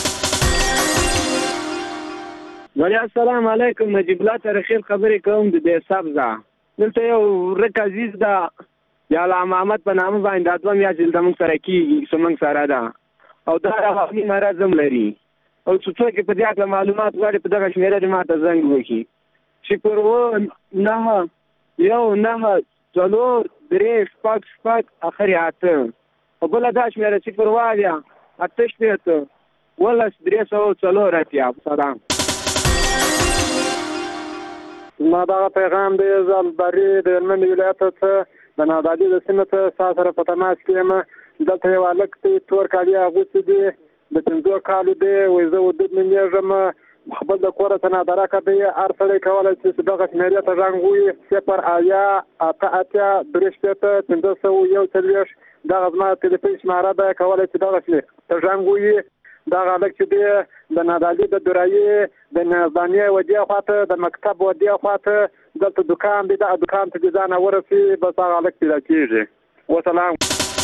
S13: ولی السلام علیکم. نجیب الله ترخیل خبرې کوم د دې سبزه. دلته یو ورک عزیز ده یا علامه محمد په نامه باندې دا دوه میاشتې دلته موږ سره کېږي زموږ سره ده او دا روحاني مرض هم لري او چې څوک یې په دې هکله معلومات غواړي په دغه شمېره دې ما ته زنګ وکړي. صفر اووه نهه یو نهه څلور درې شپږ شپږ اخر یې اته او بله دا شمېره صفر اووه اویا اته شپېته اوولس درې سوه څلور اتیا. سلام.
S10: ما دغه پیغام دی زه البري د هلمند ولایت څخه د نادعلي د سیمې څخه ستا سره په تماس کې یم. دلته یو هلک دی تور کالي اغوستي دي د پنځو کالو دی وایي زه ودود نومېږم خپل د کوره څه نادرکه دی هر سړی کولی شي چې دغه شمېرې ته رنګ ووایي. صفر اویا اته اتیا درې شپېته پنځه سوه یو څلوېښت دغه زما ټلیفون شماره ده، کولی چې دغسې ته زنګ ووهي. دغه هلک چې دی د نادعلي د درایي د نظامیې ودې خواته د مکتب ودې خواته دلته دکان دی، دغه دکان ته د ځانه ورسي، بس هغه هلک پیدا کېږي. وسلام.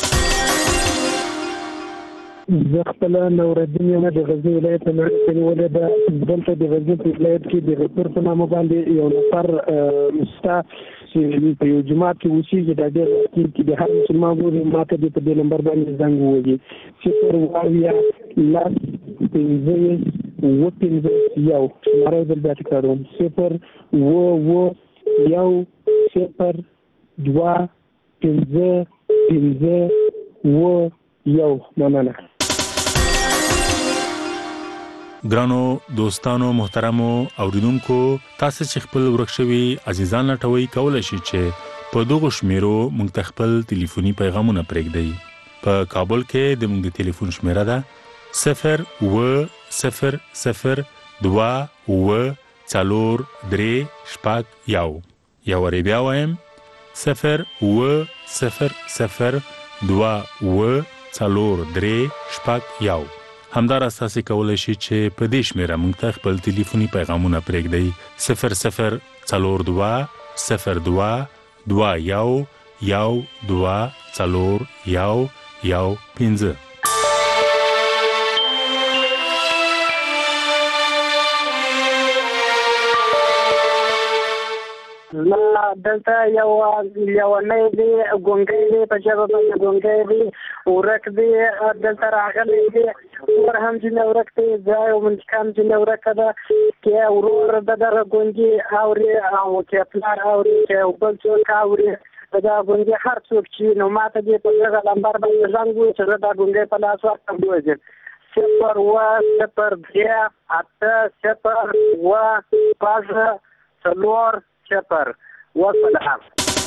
S27: زه خپله نورالدین یم، د غزني ولایت نه مې نیولې ده. دلته د غزني په ولایت کې د غفور په نامه باندې یو نفر شته چې په یو جومات کې اوسېږي. دا ډېر وخت کې د هر مسلمان ورور ما ته دې په دې نمبر باندې زنګ ووهي. صفر اووه اویا لس پنځه اووه پنځه یو. شماره یې بل بیا تکراروم: صفر اووه اووه یو صفر دوه پنځه پنځه اووه یو. مننه.
S8: ګرانو دوستانو محترمو اوریدونکو، تاسو چې خپل ورک شوي عزیزان لټوي کولای شئ چې په دغه شمیرو موږ ته خپل ټلیفوني پیغامونه پرېږدئ. په کابل کې د موږ د ټلیفون شمیره ده صفر اووه صفر صفر دوه اووه څلور درې شپږ یو. یو وارې بیا وایم: صفر اووه صفر صفر دوه اووه څلور درې شپږ یو. همداراز تاسو کولای شئ چې په دې شمیره موږ ته خپل ټلیفوني پیغامونه پرېږدئ: صفر صفر څلور دوه صفر دوه دوه یو یو دوه څلور یو یو پنځه.
S27: لا دلته یو لیونی دی، ګونګی دی، په ژبه باندې ګونګی دی، ورک دی، دلته راغلی دی. ور هم ځینې ورک دی، بیا یو منچکان ځینې ورکه ده، که ورور د دغه ګونګي اوري او که پلار اوري که بل څوک اوري د دغه ګونګي هر څوک چې نو ما ته دې په دغه نمبر باندې زنګ ووهي چې زه دا ګونګی په لاس ورکړم ووځم: صفر اووه صفر درې اته صفر اووه شپږ څلور صفر. وسلام.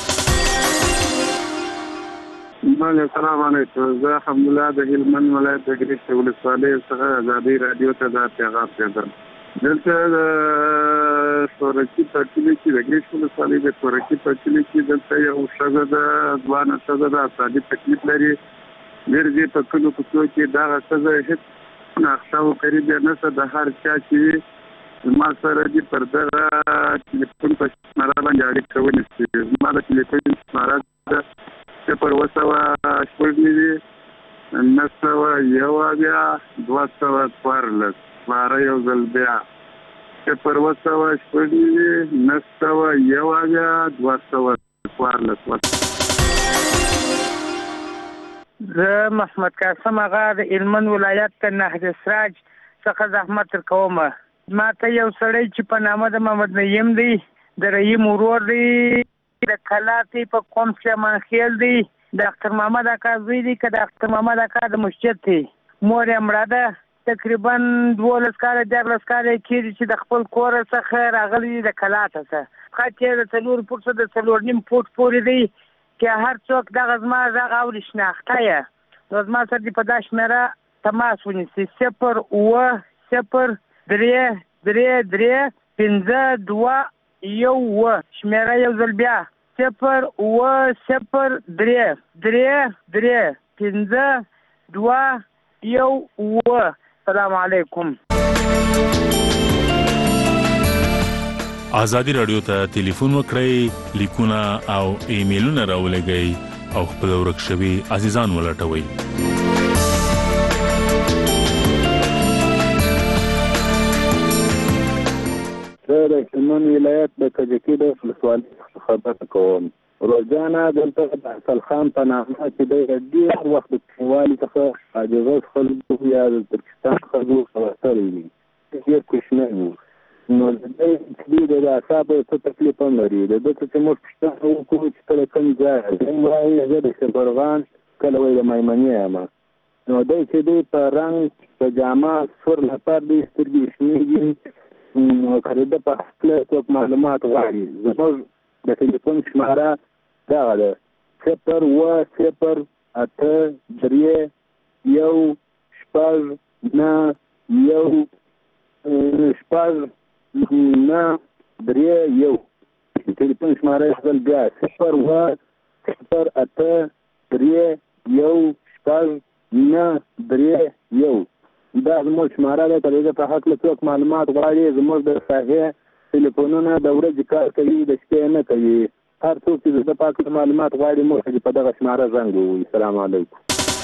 S10: السلام علیکم. زه الحمدلله د هلمند ولایت د ګریش ولسوالۍ څخه ازادي رادیو ته دا پیغام کړم. دلته د سورکي په کلي کې د ګریش ولسوالۍ د سورکي په کلي کې دلته یو ښځه ده، ځوانه ښځه ده، اعصابي تکلیف لري. ګرځي په کلو کوڅو کې. دغه ښځه هېڅ نقشه او قریب نه څه د هر چا چې زما سره دې پر دغه ټلیفون په شماره باندې اړیکه ونیسي. زما د ټلیفون شماره ده صفر اووه سوه شپږ نوي نهه سوه یو اویا دوه سوه څوارلس. شماره یو ځل بیا: صفر اووه سوه شپږ نوي نهه سوه یو اویا دوه سوه څوارلس.
S27: زه محمد قاسم آغا د هلمند ولایت د نهر سراج څخه زحمت درکوم. ما ته یو سړی چې په نامه د محمد نعیم دی، د رحیم ورور دی، د کلاتې په قوم سلیمان خیل دی، د اختر محمد اکا زوی دی که د اختر محمد اکا د مسجد دی. مور یې مړه ده. تقریبا دولس کاله دیارلس کاله کېږي چې د خپل کور څخه راغلی دی د کلاته څخه. خط یې د څلور فوټ څخه د څلور نیم فوټ پورې دی، که هر څوک دغه زما غږ اوري شناخته یې نو زما سره دې په دا شمېره تماس ونیسي: صفر اووه صفر درې درې درې پنځه دوه یو اووه. شمېره یو ځل بیا: صفر اووه صفر درې درې درې پنځه دوه یو اووه. السلام علیکم.
S8: ازادي رادیو ته ټلیفون وکړئ، لیکونه او ایمیلونه راولېږئ او خپل ورک شوي عزیزان ولټوئ.
S10: زه د هلمند ولایت د کجکي د ولسوالۍ څخه خبره کوم. روزانه دلته د اصل خان په نامه چې دی ډېر وخت د کلیوالي څخه عاجز خلکو یا د ترکستان خلکو خبرتلی وي، ډېر کوچنی و. نو د دې د اعصابو څه تکلیف هم لري. د ده څه چې موږ پوښتنه وکړو چې کله کوم ځای دی، وایي زه د شبرغان، کله وایي د میمنې یم. نو دی چې دی په رنګ په جامه سور لپاره دی، سترګې شنېږي. نو که د ده په هکله څوک معلومات غواړي، زموږ د ټلیفون شماره دغه ده: صفر اووه صفر اته درې یو شپږ نهه یو شپږ نهه درې یو. ټلیفون شماره یې ځل بیا: صفر اووه صفر اته درې یو شپږ نه درې یو دا زموږ شماره ده. که د دې په هکله څوک معلومات غواړي زموږ د ساحې ټلیفونونه د ورځې کار کوي د شپې نه کوي. هر څوک چې د ده په هکله معلومات غواړي موږ ته په دغه شماره زنګ ووهي. السلام علیکم.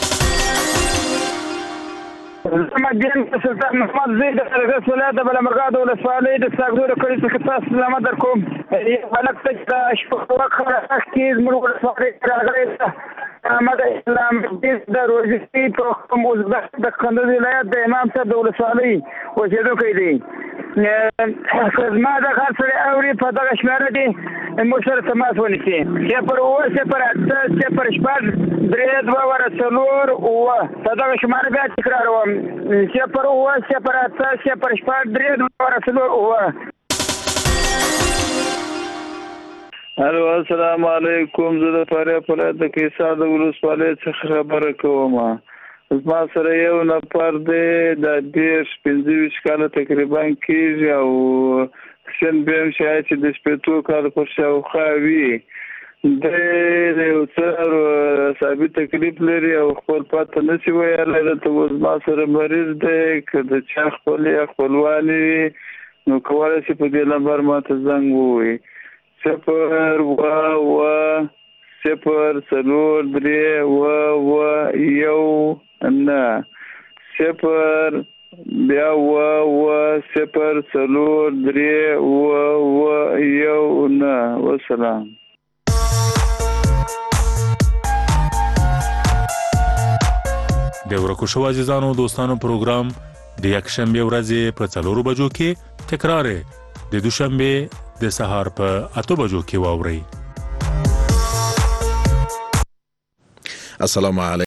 S12: زما ګیم سلطان محمد زید د قرغیز ولایت د بلمرغاد ولسوالۍ د ساګدو د کلي څخه تاسو سلامت در کوم. هلک ته چې د شپږ وخت کې زموږ ولسوالۍ راغلی ده احمد اسلام دین د روزي په کوم ازبک د کندوز ولایت د امام صاحب د ولسوالۍ اوسېدونکی دی. زما د هر سړی اوري په دغه شماره کې موږ سره تماس ونیسي. صفر اووه صفر اته صفر شپږ درې دوه وره څلور اووه په دغه شماره بیا تکراروم. صفر اووه صفر اته صفر شپږ درې دوه وره څلور اووه.
S11: الو السلام علیکم. زه د فاریاب ولایت د کیسار د ولسوالۍ څخه خبره کوم. زما سره یو نفر دی د دېرش پنځه ویشت کاله تقریبا کېږي او سن بیا هم شاید چې د شپېتو کاله پر شاوخوا وي. دی د یو څه اعصابي تکلیف لري او خپل پته نشي ویلی. دلته اوس زما سره مریض دی. که د چا خپل یا خپلوانې وي نو کولی شي په دې نمبر ماته زنګ ووهي. صفر اوه اوه صفر څلور درې اوه اوه یو نه صفر بیا اوه اوه صفر څلور درې اوه اوه یو نه. وسلام.
S8: د ورکو شو عزیزانو دوستانو پروګرام د یکشنبه ورځې په څلورو بجو کې تکرار د دوشنبه د سهار په اته بجو کې واورئ.
S14: السلام علیکم.